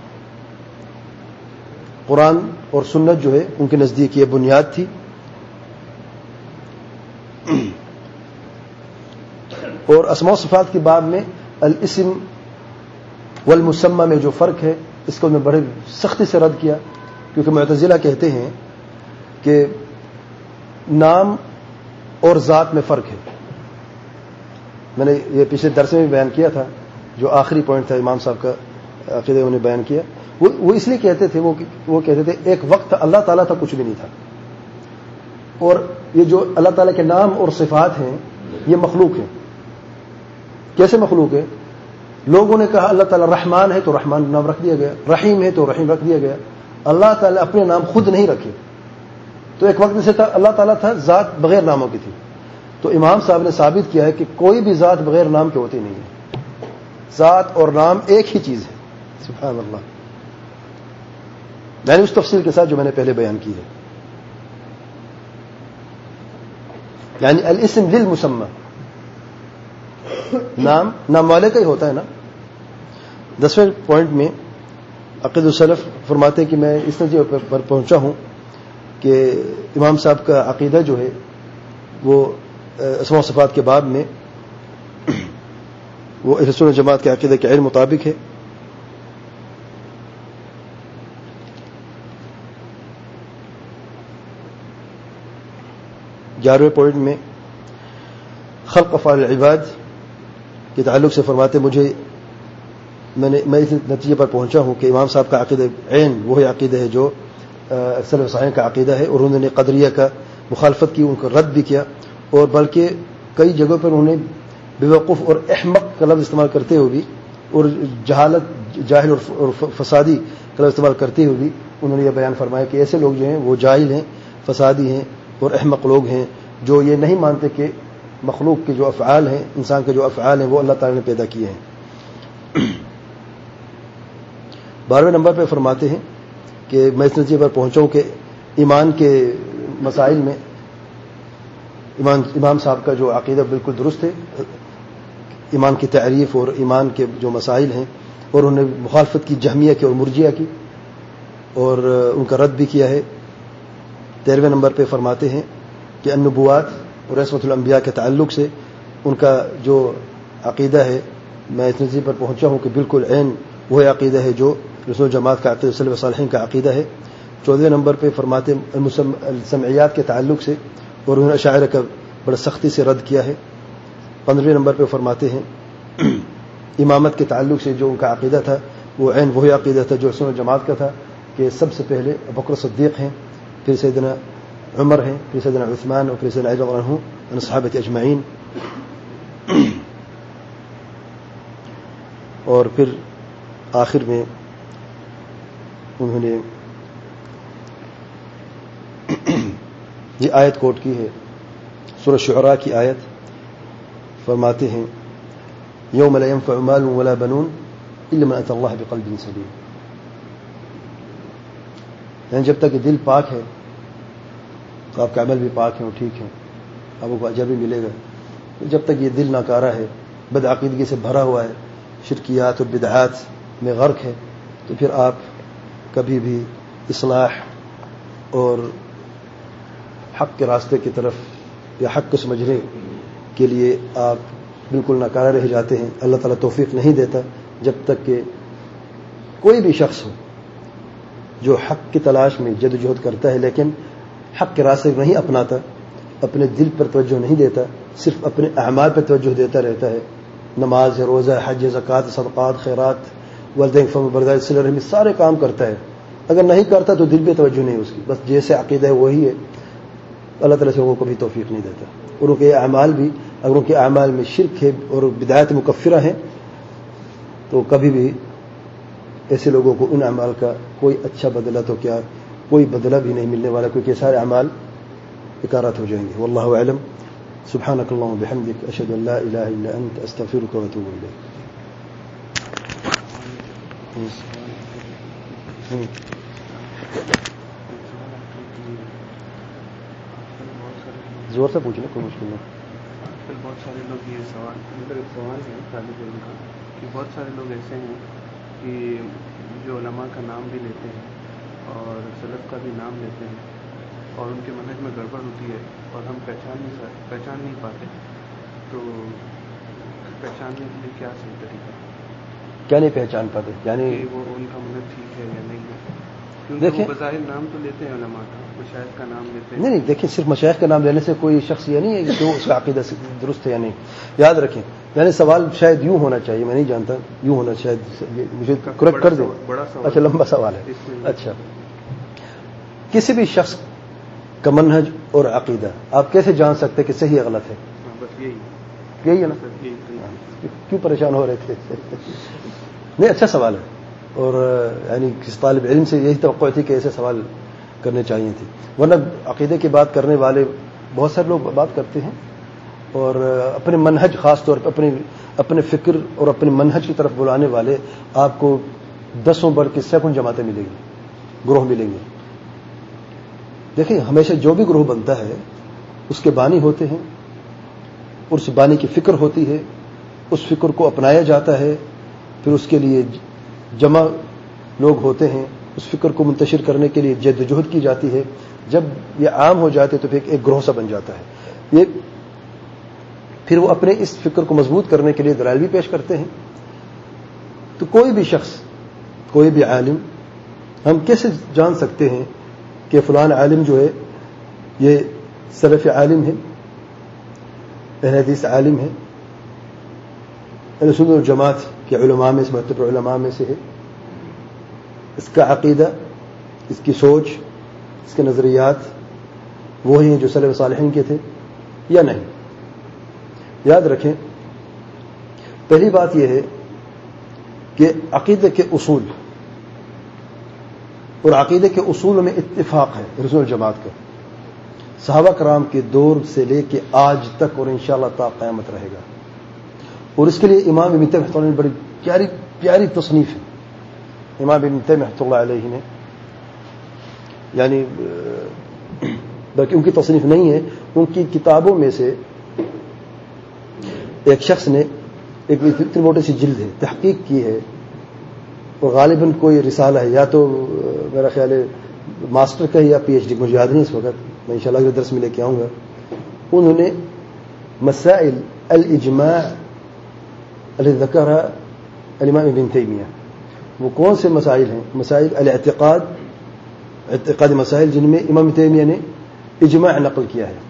قرآن اور سنت جو ہے ان کے نزدیک یہ بنیاد تھی، اور اسماء و صفات کے باب میں الاسم والمسمى میں جو فرق ہے اس کو میں بڑے سختی سے رد کیا، کیونکہ معتزلہ کہتے ہیں کہ نام اور ذات میں فرق ہے۔ میں نے یہ پچھلے درس میں بھی بیان کیا تھا، جو آخری پوائنٹ تھا امام صاحب کا عقیدہ انہوں نے بیان کیا، وہ اس لیے کہتے تھے، وہ کہتے تھے ایک وقت اللہ تعالیٰ تھا کچھ بھی نہیں تھا، اور یہ جو اللہ تعالیٰ کے نام اور صفات ہیں یہ مخلوق ہیں۔ کیسے مخلوق ہے؟ لوگوں نے کہا اللہ تعالیٰ رحمان ہے تو رحمان نام رکھ دیا گیا، رحیم ہے تو رحیم رکھ دیا گیا، اللہ تعالیٰ اپنے نام خود نہیں رکھے۔ تو ایک وقت سے اللہ تعالیٰ تھا ذات بغیر ناموں کی تھی، تو امام صاحب نے ثابت کیا ہے کہ کوئی بھی ذات بغیر نام کے ہوتی نہیں ہے، ذات اور نام ایک ہی چیز ہے۔ سبحان اللہ، یعنی اس تفصیل کے ساتھ جو میں نے پہلے بیان کی ہے، یعنی الاسم للمسمى، نام والے کا ہی ہوتا ہے نا۔ 10ویں پوائنٹ میں عقید السلف فرماتے ہیں کہ میں اس نتیجے پر پہنچا ہوں کہ امام صاحب کا عقیدہ جو ہے وہ اسماء و صفات کے باب میں وہ اہل سنت جماعت کے عقیدے کے علم مطابق ہے۔ گیارہویں پوائنٹ میں خلق افعال العباد کے تعلق سے فرماتے میں اس نتیجے پر پہنچا ہوں کہ امام صاحب کا عقیدہ عین وہی عقیدہ ہے جو سلف صالحین کا عقیدہ ہے، اور انہوں نے قدریہ کا مخالفت کی، ان کو رد بھی کیا، اور بلکہ کئی جگہوں پر انہوں نے بیوقوف اور احمق کا لفظ استعمال کرتے ہوئے بھی، اور جاہل اور فسادی کا لفظ استعمال کرتے ہوئے بھی انہوں نے یہ بیان فرمایا کہ ایسے لوگ جو ہیں وہ جاہل ہیں، فسادی ہیں اور احمق لوگ ہیں، جو یہ نہیں مانتے کہ مخلوق کے جو افعال ہیں، انسان کے جو افعال ہیں وہ اللہ تعالی نے پیدا کیے ہیں۔ 12ویں نمبر پہ فرماتے ہیں کہ میں اس نتیجے پر پہنچا ہوں کہ ایمان کے مسائل میں امام صاحب کا جو عقیدہ بالکل درست ہے، ایمان کی تعریف اور ایمان کے جو مسائل ہیں، اور انہوں نے مخالفت کی جہمیہ کی اور مرجیہ کی، اور ان کا رد بھی کیا ہے۔ 13ویں نمبر پہ فرماتے ہیں کہ النبوات اور عصمت الانبیاء کے تعلق سے ان کا جو عقیدہ ہے، میں اس نتیجے پر پہنچا ہوں کہ بالکل عین وہی عقیدہ ہے جو رسول جماعت کا عقیدہ سلف صالحین کا عقیدہ ہے۔ 14ویں نمبر پہ فرماتے السمعیات کے تعلق سے، اور انہوں نے اشاعرہ کا بڑا سختی سے رد کیا ہے۔ 15ویں نمبر پہ فرماتے ہیں امامت کے تعلق سے جو ان کا عقیدہ تھا وہ عین وہی عقیدہ تھا جو رسول جماعت کا تھا، کہ سب سے پہلے ابوبکر صدیق ہیں، پھر سیدنا عمر ہیں، پھر سیدنا عثمان، اور پھر سیدنا علی رضی اللہ عنہ ان صحابہ اجمعین۔ اور پھر آخر میں انہوں نے یہ آیت کوٹ کی ہے، سورہ شعراء کی آیت، فرماتے ہیں یوم لا ينفع مال ولا بنون الا من اتى الله بقلب سلیم، یعنی جب تک دل پاک ہے تو آپ کا عمل بھی پاک ہے اور ٹھیک ہے، آپ کو اجر بھی ملے گا، جب تک یہ دل ناکارہ ہے، بدعقیدگی سے بھرا ہوا ہے، شرکیات اور بدعات میں غرق ہے، تو پھر آپ کبھی بھی اصلاح اور حق کے راستے کی طرف یا حق کو سمجھنے کے لیے آپ بالکل ناکارہ رہ جاتے ہیں۔ اللہ تعالیٰ توفیق نہیں دیتا جب تک کہ کوئی بھی شخص ہو جو حق کی تلاش میں جدوجہد کرتا ہے لیکن حق کے راستے نہیں اپناتا، اپنے دل پر توجہ نہیں دیتا، صرف اپنے اعمال پر توجہ دیتا رہتا ہے، نماز ہے، روزہ ہے، حج، زکوٰۃ، صدقات، خیرات، والدین کی فرمانبرداری، صلہ رحمی، سارے کام کرتا ہے، اگر نہیں کرتا تو دل پہ توجہ نہیں اس کی، بس جیسے عقیدہ ہے وہی ہے، اللہ تعالیٰ سے ان کو بھی توفیق نہیں دیتا، اور ان کے اعمال بھی اگر ان کے اعمال میں شرک ہے اور بدعات مکفرہ ہیں تو کبھی بھی ایسے لوگوں کو ان اعمال کا کوئی اچھا بدلہ تو کیا کوئی بدلہ بھی نہیں ملنے والا، کیونکہ سارے اعمال بیکارات ہو جائیں گے. واللہ اعلم. سبحانک اللہم وبحمدک، اشہد ان لا الہ الا انت، استغفرک واتوب الیک. زور سے پوچھنا، کوئی مشکل نہیں. آج کل بہت سارے لوگ یہ سوال ہے طالب علم کا کہ بہت سارے لوگ ایسے ہیں کہ جو علماء کا نام بھی لیتے ہیں اور سلف کا بھی نام لیتے ہیں اور ان کے منہج میں گڑبڑ ہوتی ہے اور ہم پہچان نہیں پاتے، تو پہچاننے کے لیے کیا صحیح طریقہ؟ کیا نہیں پہچان پاتے؟ یعنی وہ ان کا منہج ٹھیک ہے یا نہیں ہے؟ دیکھیں، بظاہر نام تو لیتے ہیں علماء کا، مشائخ کا نام لیتے ہیں. نہیں، دیکھیں، صرف مشائخ کا نام لینے سے کوئی شخص یہ نہیں ہے کہ اس کا عقیدہ درست ہے یا نہیں. یاد رکھیں، یعنی سوال شاید یوں ہونا چاہیے، میں نہیں جانتا، یوں ہونا شاید، مجھے کریکٹ کر دیں. اچھا، لمبا سوال ہے. اچھا، کسی بھی شخص کا منہج اور عقیدہ آپ کیسے جان سکتے کہ صحیح یا غلط ہے؟ بس یہی ہے نا. کیوں پریشان ہو رہے تھے؟ نہیں، اچھا سوال ہے، اور یعنی کس طالب علم سے یہی توقع تھی کہ ایسے سوال کرنے چاہیے تھے. ورنہ عقیدے کی بات کرنے والے بہت سارے لوگ بات کرتے ہیں، اور اپنے منہج، خاص طور پر اپنے فکر اور اپنے منہج کی طرف بلانے والے آپ کو دسوں بلکہ سینکڑوں جماعتیں ملیں گی، گروہ ملیں گے. دیکھیں، ہمیشہ جو بھی گروہ بنتا ہے اس کے بانی ہوتے ہیں، اور اس بانی کی فکر ہوتی ہے، اس فکر کو اپنایا جاتا ہے، پھر اس کے لیے جمع لوگ ہوتے ہیں، اس فکر کو منتشر کرنے کے لیے جد و جہد کی جاتی ہے. جب یہ عام ہو جاتے تو پھر ایک گروہ سا بن جاتا ہے. پھر وہ اپنے اس فکر کو مضبوط کرنے کے لیے دلائل بھی پیش کرتے ہیں. تو کوئی بھی شخص، کوئی بھی عالم، ہم کیسے جان سکتے ہیں کہ فلان عالم جو ہے یہ سلف عالم ہے، اہل حدیث عالم ہے، اہل سنت والجماعت کے علماء میں سے، معتبر علماء میں سے ہے، اس کا عقیدہ، اس کی سوچ، اس کے نظریات وہی ہیں جو سلف صالحین کے تھے یا نہیں؟ یاد رکھیں، پہلی بات یہ ہے کہ عقیدے کے اصول اور عقیدے کے اصول میں اتفاق ہے رسول الجماعت کا، صحابہ کرام کے دور سے لے کے آج تک، اور انشاءاللہ تا قیامت رہے گا. اور اس کے لیے امام ابن تیمیہ رحمۃ اللہ علیہ نے بڑی پیاری تصنیف ہے. امام ابن تیمیہ رحمۃ اللہ علیہ نے، یعنی بلکہ ان کی تصنیف نہیں ہے، ان کی کتابوں میں سے ایک شخص نے ایک اتنی موٹی سی جلد ہے تحقیق کی ہے، اور غالباً کوئی رسالہ ہے، یا تو میرا خیال ہے ماسٹر کا یا پی ایچ ڈی، مجھے یاد نہیں اس وقت، میں انشاءاللہ اگلے درس میں لے کے آؤں گا. انہوں نے مسائل الاجماع الذي ذكرها الامام ابن تیمیہ، وہ کون سے مسائل ہیں؟ مسائل اعتقاد مسائل جن میں امام تیمیہ نے اجماع نقل کیا ہے.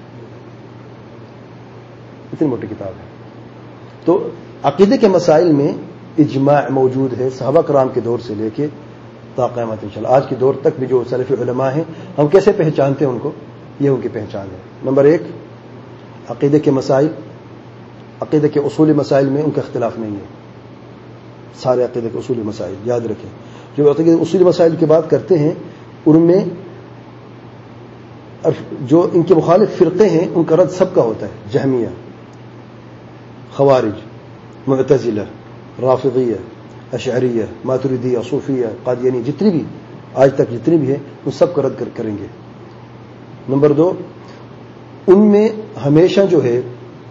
اتنی موٹی کتاب ہے. تو عقیدے کے مسائل میں اجماع موجود ہے صحابہ کرام کے دور سے لے کے تا قیامت انشاءاللہ. آج کے دور تک بھی جو سلف علماء ہیں، ہم کیسے پہچانتے ہیں ان کو؟ یہ ان کی پہچان ہے. نمبر 1، عقیدے کے مسائل، عقیدے کے اصولی مسائل میں ان کا اختلاف نہیں ہے. سارے عقیدے کے اصولی مسائل یاد رکھیں. جو عقیدے کے اصولی مسائل کی بات کرتے ہیں، ان میں جو ان کے مخالف فرقے ہیں ان کا رد سب کا ہوتا ہے. جہمیہ، خوارج، معتزلہ، رافضیہ، اشعریہ، ماتریدیہ، صوفیہ، قادیانی، جتنی بھی آج تک جتنی بھی ہیں ان سب کا رد کریں گے. نمبر 2، ان میں ہمیشہ جو ہے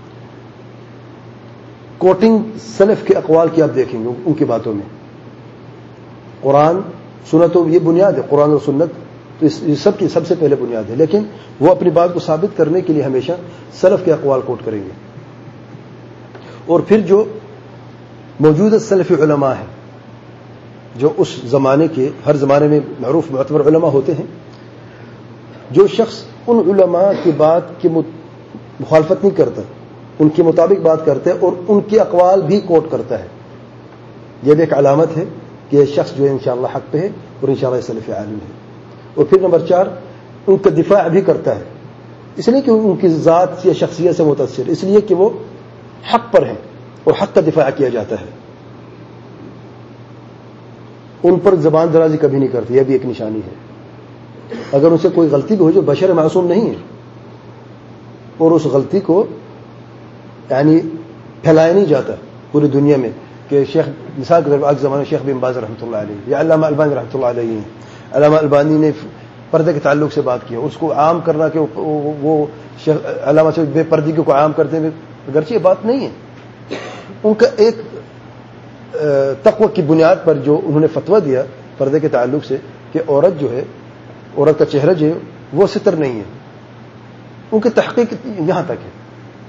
کوٹنگ سلف کے اقوال کی آپ دیکھیں گے ان کی باتوں میں. قرآن سنت تو یہ بنیاد ہے، قرآن اور سنت تو یہ سب کی سب سے پہلے بنیاد ہے، لیکن وہ اپنی بات کو ثابت کرنے کے لیے ہمیشہ سلف کے اقوال کوٹ کریں گے. اور پھر جو موجودہ سلفی علماء ہیں، جو اس زمانے کے، ہر زمانے میں معروف معتبر علماء ہوتے ہیں، جو شخص ان علماء کی بات کی مخالفت نہیں کرتا، ان کے مطابق بات کرتا ہے اور ان کے اقوال بھی کوٹ کرتا ہے، یہ بھی ایک علامت ہے کہ یہ شخص جو ہے انشاءاللہ حق پہ ہے اور انشاءاللہ سلف عالم ہے. اور پھر نمبر 4، ان کا دفاع بھی کرتا ہے، اس لیے کہ ان کی ذات یا شخصیت سے متاثر، اس لیے کہ وہ حق پر ہیں اور حق کا دفاع کیا جاتا ہے. ان پر زبان درازی کبھی نہیں کرتے. یہ بھی ایک نشانی ہے. اگر ان سے کوئی غلطی بھی ہو جو بشر معصوم نہیں ہے, اور اس غلطی کو یعنی پھیلایا نہیں جاتا پوری دنیا میں کہ شیخ مثال کے طور پر آج زمانے شیخ بن باز رحمۃ اللہ علیہ یا علامہ البانی رحمۃ اللہ علیہ ہیں. علامہ البانی نے پردے کے تعلق سے بات کیا, اس کو عام کرنا کہ وہ شیخ علامہ سے بے پردگی کو عام کرتے ہیں, اگرچہ یہ بات نہیں ہے. ان کا ایک تقوی کی بنیاد پر جو انہوں نے فتویٰ دیا پردے کے تعلق سے کہ عورت جو ہے, عورت کا چہرہ جو ہے وہ ستر نہیں ہے, ان کی تحقیق یہاں تک ہے.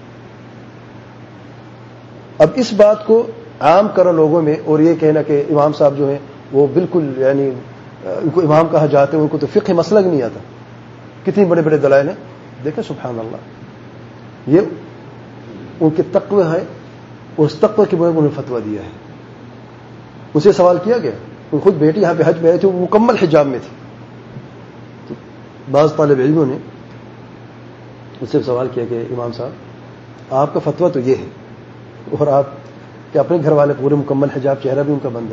اب اس بات کو عام کرو لوگوں میں, اور یہ کہنا کہ امام صاحب جو ہیں وہ بالکل یعنی ان کو امام کہا جاتے ہیں, ان کو تو فقہ مسلک نہیں آتا. کتنی بڑے بڑے دلائل ہیں, دیکھیں سبحان اللہ. یہ ان کے تقوی ہے, اس تقوی کی بنیاد پر انہوں نے فتویٰ دیا ہے. ان سے سوال کیا گیا, ان خود بیٹی یہاں پہ حج میں آئی تھی, وہ مکمل حجاب میں تھی. تو بعض طالب علموں نے ان سے سوال کیا کہ امام صاحب آپ کا فتویٰ تو یہ ہے, اور آپ کہ اپنے گھر والے پورے مکمل حجاب, چہرہ بھی ان کا بند ہے.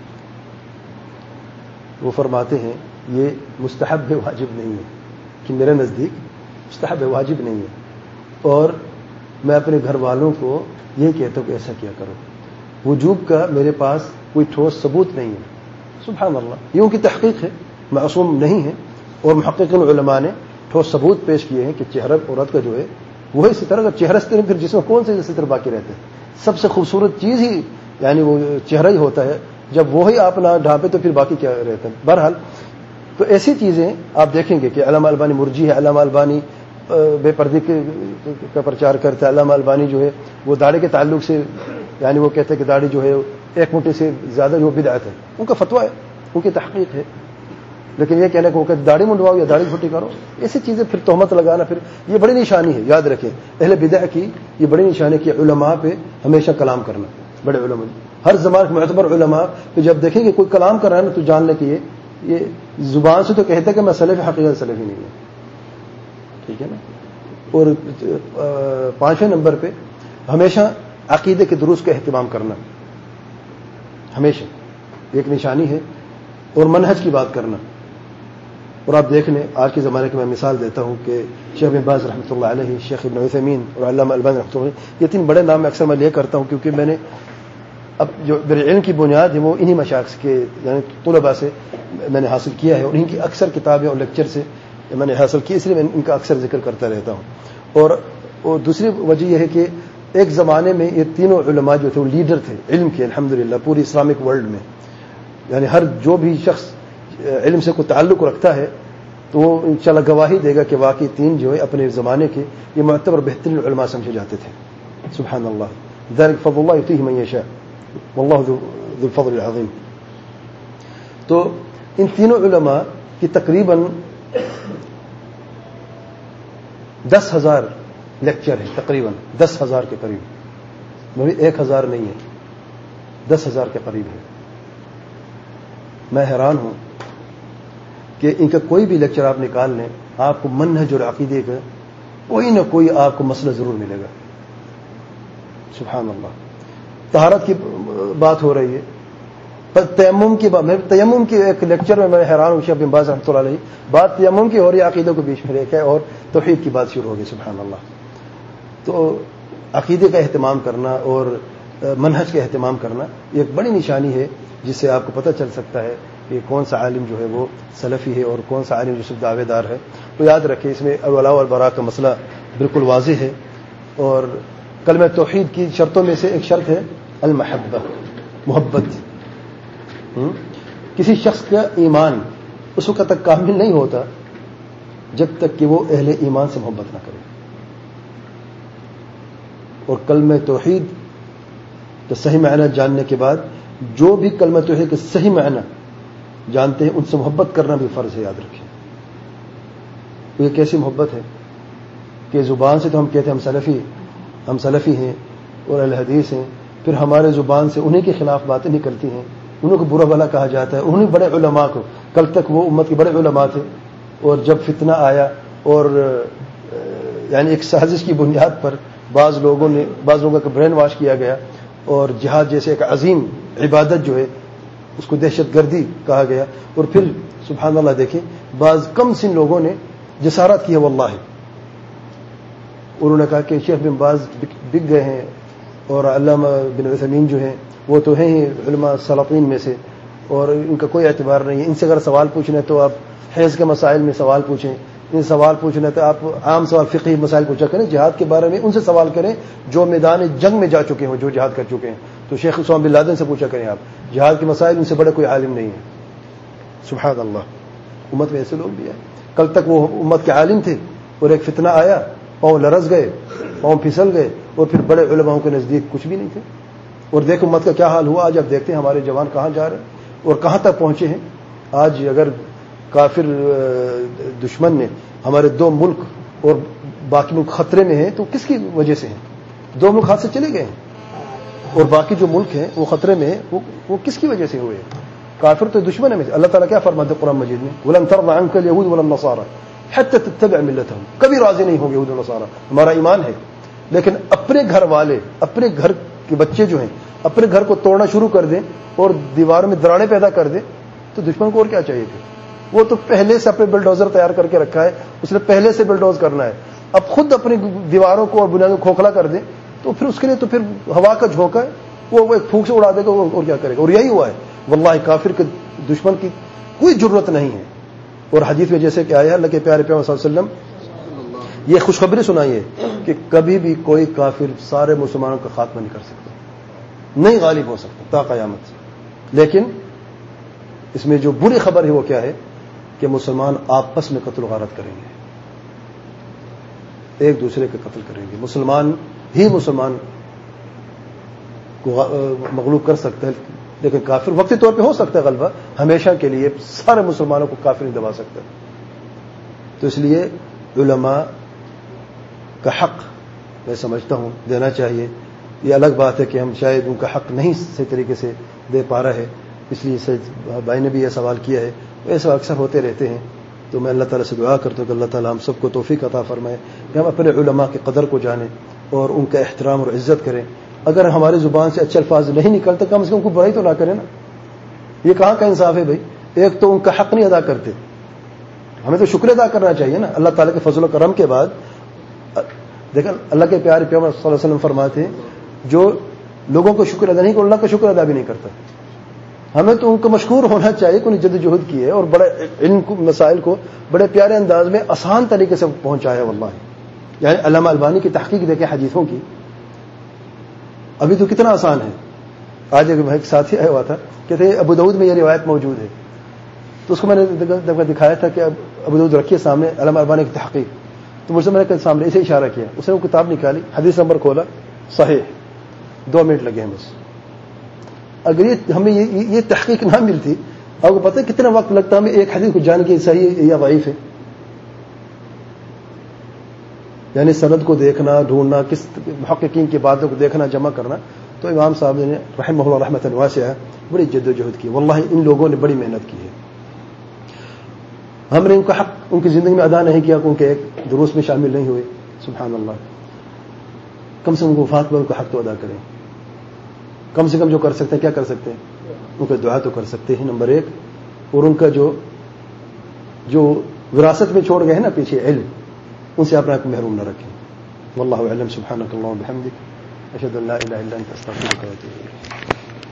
وہ فرماتے ہیں یہ مستحب ہے, واجب نہیں ہے. کہ میرے نزدیک مستحب ہے, واجب نہیں ہے, اور میں اپنے گھر والوں کو یہ کہتا ہوں کہ ایسا کیا کرو. وجوب کا میرے پاس کوئی ٹھوس ثبوت نہیں ہے. سبحان اللہ, یہ ان کی تحقیق ہے, معصوم نہیں ہے. اور محققین علماء نے ٹھوس ثبوت پیش کیے ہیں کہ چہرہ عورت کا جو ہے وہی ستر, اگر چہرہ ستر پھر جس میں کون سے ستر باقی رہتے ہیں. سب سے خوبصورت چیز ہی یعنی وہ چہرہ ہی ہوتا ہے. جب وہی آپ نہ ڈھانپے تو پھر باقی کیا رہتا ہے. بہرحال تو ایسی چیزیں آپ دیکھیں گے کہ علامہ البانی مرجی ہے, علامہ البانی بے پردی کا پرچار کرتا ہے, علامہ البانی جو ہے وہ داڑھی کے تعلق سے یعنی وہ کہتے ہیں کہ داڑھی جو ہے ایک مٹھی سے زیادہ جو بدعت ہے. ان کا فتویٰ ہے, ان کی تحقیق ہے. لیکن یہ کہنا کہ وہ کہتے داڑھی منڈواؤ یا داڑھی چھوٹی کرو, ایسی چیزیں پھر تہمت لگانا, پھر یہ بڑی نشانی ہے. یاد رکھیں اہل بدع کی یہ بڑی نشانی ہے کہ علماء پہ ہمیشہ کلام کرنا. بڑے علماء ہر زمانے کے معتبر علماء پہ جب دیکھیں کہ کوئی کلام کر رہا ہے نا تو جان لیں کہ یہ زبان سے تو کہتے ہیں کہ میں سلفی, حقیقت سلفی نہیں ہوں. ٹھیک ہے نا. اور 5ویں نمبر پہ ہمیشہ عقیدے کے دروس کا اہتمام کرنا, ہمیشہ ایک نشانی ہے. اور منہج کی بات کرنا. اور آپ دیکھ لیں آج کے زمانے کی میں مثال دیتا ہوں کہ شیخ بن باز رحمۃ اللہ علیہ, شیخ ابن عثیمین اور علامہ البانی رحمۃ اللہ علیہ, یہ 3 بڑے نام میں اکثر میں لے کرتا ہوں کیونکہ میں نے اب جو میرے علم کی بنیاد ہے وہ انہی مشائخ کے یعنی طلباء سے میں نے حاصل کیا ہے, اور ان کی اکثر کتابیں اور لیکچر سے میں نے حاصل کی, اس لیے میں ان کا اکثر ذکر کرتا رہتا ہوں. اور دوسری وجہ یہ ہے کہ ایک زمانے میں یہ تینوں علماء جو تھے وہ لیڈر تھے علم کے, الحمدللہ پوری اسلامک ورلڈ میں. یعنی ہر جو بھی شخص علم سے کوئی تعلق رکھتا ہے تو وہ انشاءاللہ گواہی دے گا کہ واقعی 3 جو ہے اپنے زمانے کے یہ معتبر بہترین علماء سمجھے جاتے تھے. سبحان اللہ, ذلک فضل اللہ یؤتیہ من یشاء واللہ ذو الفضل العظیم. تو ان تینوں علماء کی تقریباً 10,000 لیکچر ہے, تقریباً 10,000 کے قریب, مگر 1,000 نہیں ہے, 10,000 کے قریب ہے. میں حیران ہوں کہ ان کا کوئی بھی لیکچر آپ نکال لیں, آپ کو منہج اور عقیدے کا کوئی نہ کوئی آپ کو مسئلہ ضرور ملے گا. سبحان اللہ. طہارت کی بات ہو رہی ہے, تیمم کی بات, میں تیمم کے ایک لیکچر میں حیران ہوں, شیخ بن باز رحمۃ اللہ علیہ, بات تیمم کی ہو رہی ہے, عقیدے کو بیچ میں رہ کے اور توحید کی بات شروع ہو گئی. سبحان اللہ. تو عقیدے کا اہتمام کرنا اور منہج کا اہتمام کرنا یہ ایک بڑی نشانی ہے جس سے آپ کو پتہ چل سکتا ہے کہ کون سا عالم جو ہے وہ سلفی ہے اور کون سا عالم جو صرف دعوے دار ہے. تو یاد رکھیں اس میں الولاء والبراء کا مسئلہ بالکل واضح ہے, اور کلمہ توحید کی شرطوں میں سے ایک شرط ہے المحبہ, محبت. کسی شخص کا ایمان اس وقت تک کامل نہیں ہوتا جب تک کہ وہ اہل ایمان سے محبت نہ کرے. اور کلمہ توحید کا صحیح معنی جاننے کے بعد جو بھی کلمہ توحید کا صحیح معنی جانتے ہیں ان سے محبت کرنا بھی فرض ہے. یاد رکھیں یہ کیسی محبت ہے کہ زبان سے تو ہم کہتے ہیں ہم سلفی ہیں اور اہل حدیث ہیں, پھر ہمارے زبان سے انہیں کے خلاف باتیں نکلتی ہیں, انہوں کو برا بھلا کہا جاتا ہے. انہیں بڑے علماء کو, کل تک وہ امت کے بڑے علماء تھے, اور جب فتنہ آیا اور یعنی ایک سازش کی بنیاد پر بعض لوگوں کا برین واش کیا گیا, اور جہاد جیسے ایک عظیم عبادت جو ہے اس کو دہشت گردی کہا گیا. اور پھر سبحان اللہ دیکھیں بعض کم سن لوگوں نے جسارت کی ہے واللہ. انہوں نے کہا کہ شیخ بن باز بک گئے ہیں اور علامہ بن عثیمین جو ہیں وہ تو ہیں ہی علماء سلاطین میں سے اور ان کا کوئی اعتبار نہیں ہے. ان سے اگر سوال پوچھنا ہے تو آپ حیض کے مسائل میں سوال پوچھیں, ان سوال پوچھنا ہے تو آپ عام سوال فقہی مسائل پوچھا کریں. جہاد کے بارے میں ان سے سوال کریں جو میدان جنگ میں جا چکے ہوں, جو جہاد کر چکے ہیں. تو شیخ اسامہ بن لادن سے پوچھا کریں آپ, جہاد کے مسائل ان سے بڑے کوئی عالم نہیں ہے. سبحان اللہ, امت میں ایسے لوگ بھی ہیں. کل تک وہ امت کے عالم تھے اور ایک فتنہ آیا, پاؤں لرز گئے, پاؤں پھسل گئے اور پھر بڑے علماؤں کے نزدیک کچھ بھی نہیں تھے. اور دیکھو امت کا کیا حال ہوا. آج آپ دیکھتے ہیں ہمارے جوان کہاں جا رہے ہیں اور کہاں تک پہنچے ہیں. آج اگر کافر دشمن نے ہمارے 2 ملک اور باقی ملک خطرے میں ہیں تو کس کی وجہ سے ہیں؟ 2 ملک ہاتھ سے چلے گئے ہیں اور باقی جو ملک ہیں وہ خطرے میں ہیں, وہ کس کی وجہ سے ہوئے ہیں؟ کافر تو دشمن ہے. اللہ تعالیٰ کیا فرماتے ہیں قرآن مجید میں, وَلَن تَرْضَ عَنْكَ الْيَهُودُ وَلَا النَّصَارَى حَتَّى تَتَّبِعَ مِلَّتَهُمْ. کبھی راضی نہیں ہوں گے یہود و نصارہ. ہمارا ایمان ہے لیکن اپنے گھر والے, اپنے گھر کے بچے جو ہیں اپنے گھر کو توڑنا شروع کر دیں اور دیوار میں دراڑیں پیدا کر دیں تو دشمن کو اور کیا چاہیے تھے؟ وہ تو پہلے سے اپنے بلڈوزر تیار کر کے رکھا ہے, اس نے پہلے سے بلڈوز کرنا ہے. اب خود اپنی دیواروں کو اور بنیادوں کو کھوکھلا کر دیں تو پھر اس کے لیے تو پھر ہوا کا جھونکا ہے, وہ ایک پھونک سے اڑا دے گا اور کیا کرے گا. اور یہی ہوا ہے واللہ. کافر کے دشمن کی کوئی ضرورت نہیں ہے. اور حدیث میں جیسے کہ آیا اللہ کے پیارے پیغمبر صلی اللہ علیہ وسلم یہ خوشخبری سنائی ہے کہ کبھی بھی کوئی کافر سارے مسلمانوں کا خاتمہ نہیں کر سکتا, نہیں غالب ہو سکتا تا قیامت. لیکن اس میں جو بری خبر ہے وہ کیا ہے کہ مسلمان آپس میں قتل و غارت کریں گے, ایک دوسرے کا قتل کریں گے. مسلمان ہی مسلمان کو مغلوب کر سکتا ہے لیکن کافر وقتی طور پہ ہو سکتا ہے غلبہ, ہمیشہ کے لیے سارے مسلمانوں کو کافر نہیں دبا سکتا. تو اس لیے علماء کا حق میں سمجھتا ہوں دینا چاہیے. یہ الگ بات ہے کہ ہم شاید ان کا حق نہیں صحیح طریقے سے دے پا رہے, اس لیے سید بھائی نے بھی یہ سوال کیا ہے. ایسا اکثر ہوتے رہتے ہیں. تو میں اللہ تعالیٰ سے دعا کرتا ہوں کہ اللہ تعالیٰ ہم سب کو توفیق عطا فرمائے کہ ہم اپنے علماء کی قدر کو جانیں اور ان کا احترام اور عزت کریں. اگر ہماری زبان سے اچھے الفاظ نہیں نکلتے کم از کم کو برائی تو نہ کریں نا. یہ کہاں کا انصاف ہے بھائی؟ ایک تو ان کا حق نہیں ادا کرتے, ہمیں تو شکر ادا کرنا چاہیے نا اللہ تعالیٰ کے فضل و کرم کے بعد. دیکھیں اللہ کے پیارے پیغمبر صلی اللہ علیہ وسلم فرماتے ہیں جو لوگوں کو شکر ادا نہیں کرتا اللہ کا شکر ادا بھی نہیں کرتا. ہمیں تو ان کو مشکور ہونا چاہیے کہ انہیں جد جہد کی ہے اور بڑے علم مسائل کو بڑے پیارے انداز میں آسان طریقے سے پہنچایا واللہ. یعنی علامہ البانی کی تحقیق دیکھیں حدیثوں کی, ابھی تو کتنا آسان ہے. آج ایک ساتھی آیا ہوا تھا کہتے ہیں ابو داؤد میں یہ روایت موجود ہے, تو اس کو میں نے دکھایا تھا کہ ابو داؤد رکھیے سامنے علامہ البانی کی تحقیق, تو مجھ سے میں نے سامنے اسے اشارہ کیا, اس نے وہ کتاب نکالی, حدیث نمبر کھولا, صحیح 2 منٹ لگے ہیں بس. اگر ہمیں یہ تحقیق نہ ملتی, آپ کو پتہ ہے کتنا وقت لگتا ہمیں ایک حدیث کو جان کے صحیح یا ضعیف ہے. یعنی سند کو دیکھنا, ڈھونڈنا, کس محققین کی باتوں کو دیکھنا, جمع کرنا. تو امام صاحب نے رحمہ اللہ رحمۃ واسعہ بڑی جد و جہد کی. واللہ ان لوگوں نے بڑی محنت کی ہے. ہم نے ان کا حق ان کی زندگی میں ادا نہیں کیا کیونکہ ایک دروس میں شامل نہیں ہوئے. سبحان اللہ. کم سے کم وفات میں ان کا حق تو ادا کریں. کم سے کم جو کر سکتے ہیں کیا کر سکتے ہیں, ان کو دعا تو کر سکتے ہیں نمبر 1. اور ان کا جو وراثت میں چھوڑ گئے ہیں نا پیچھے علم, ان سے اپنا محروم نہ رکھیں. واللہ اعلم. سبحانک اللہم وبحمدک, اشہد ان لا الہ الا انت استغفرک و اتوب الیک.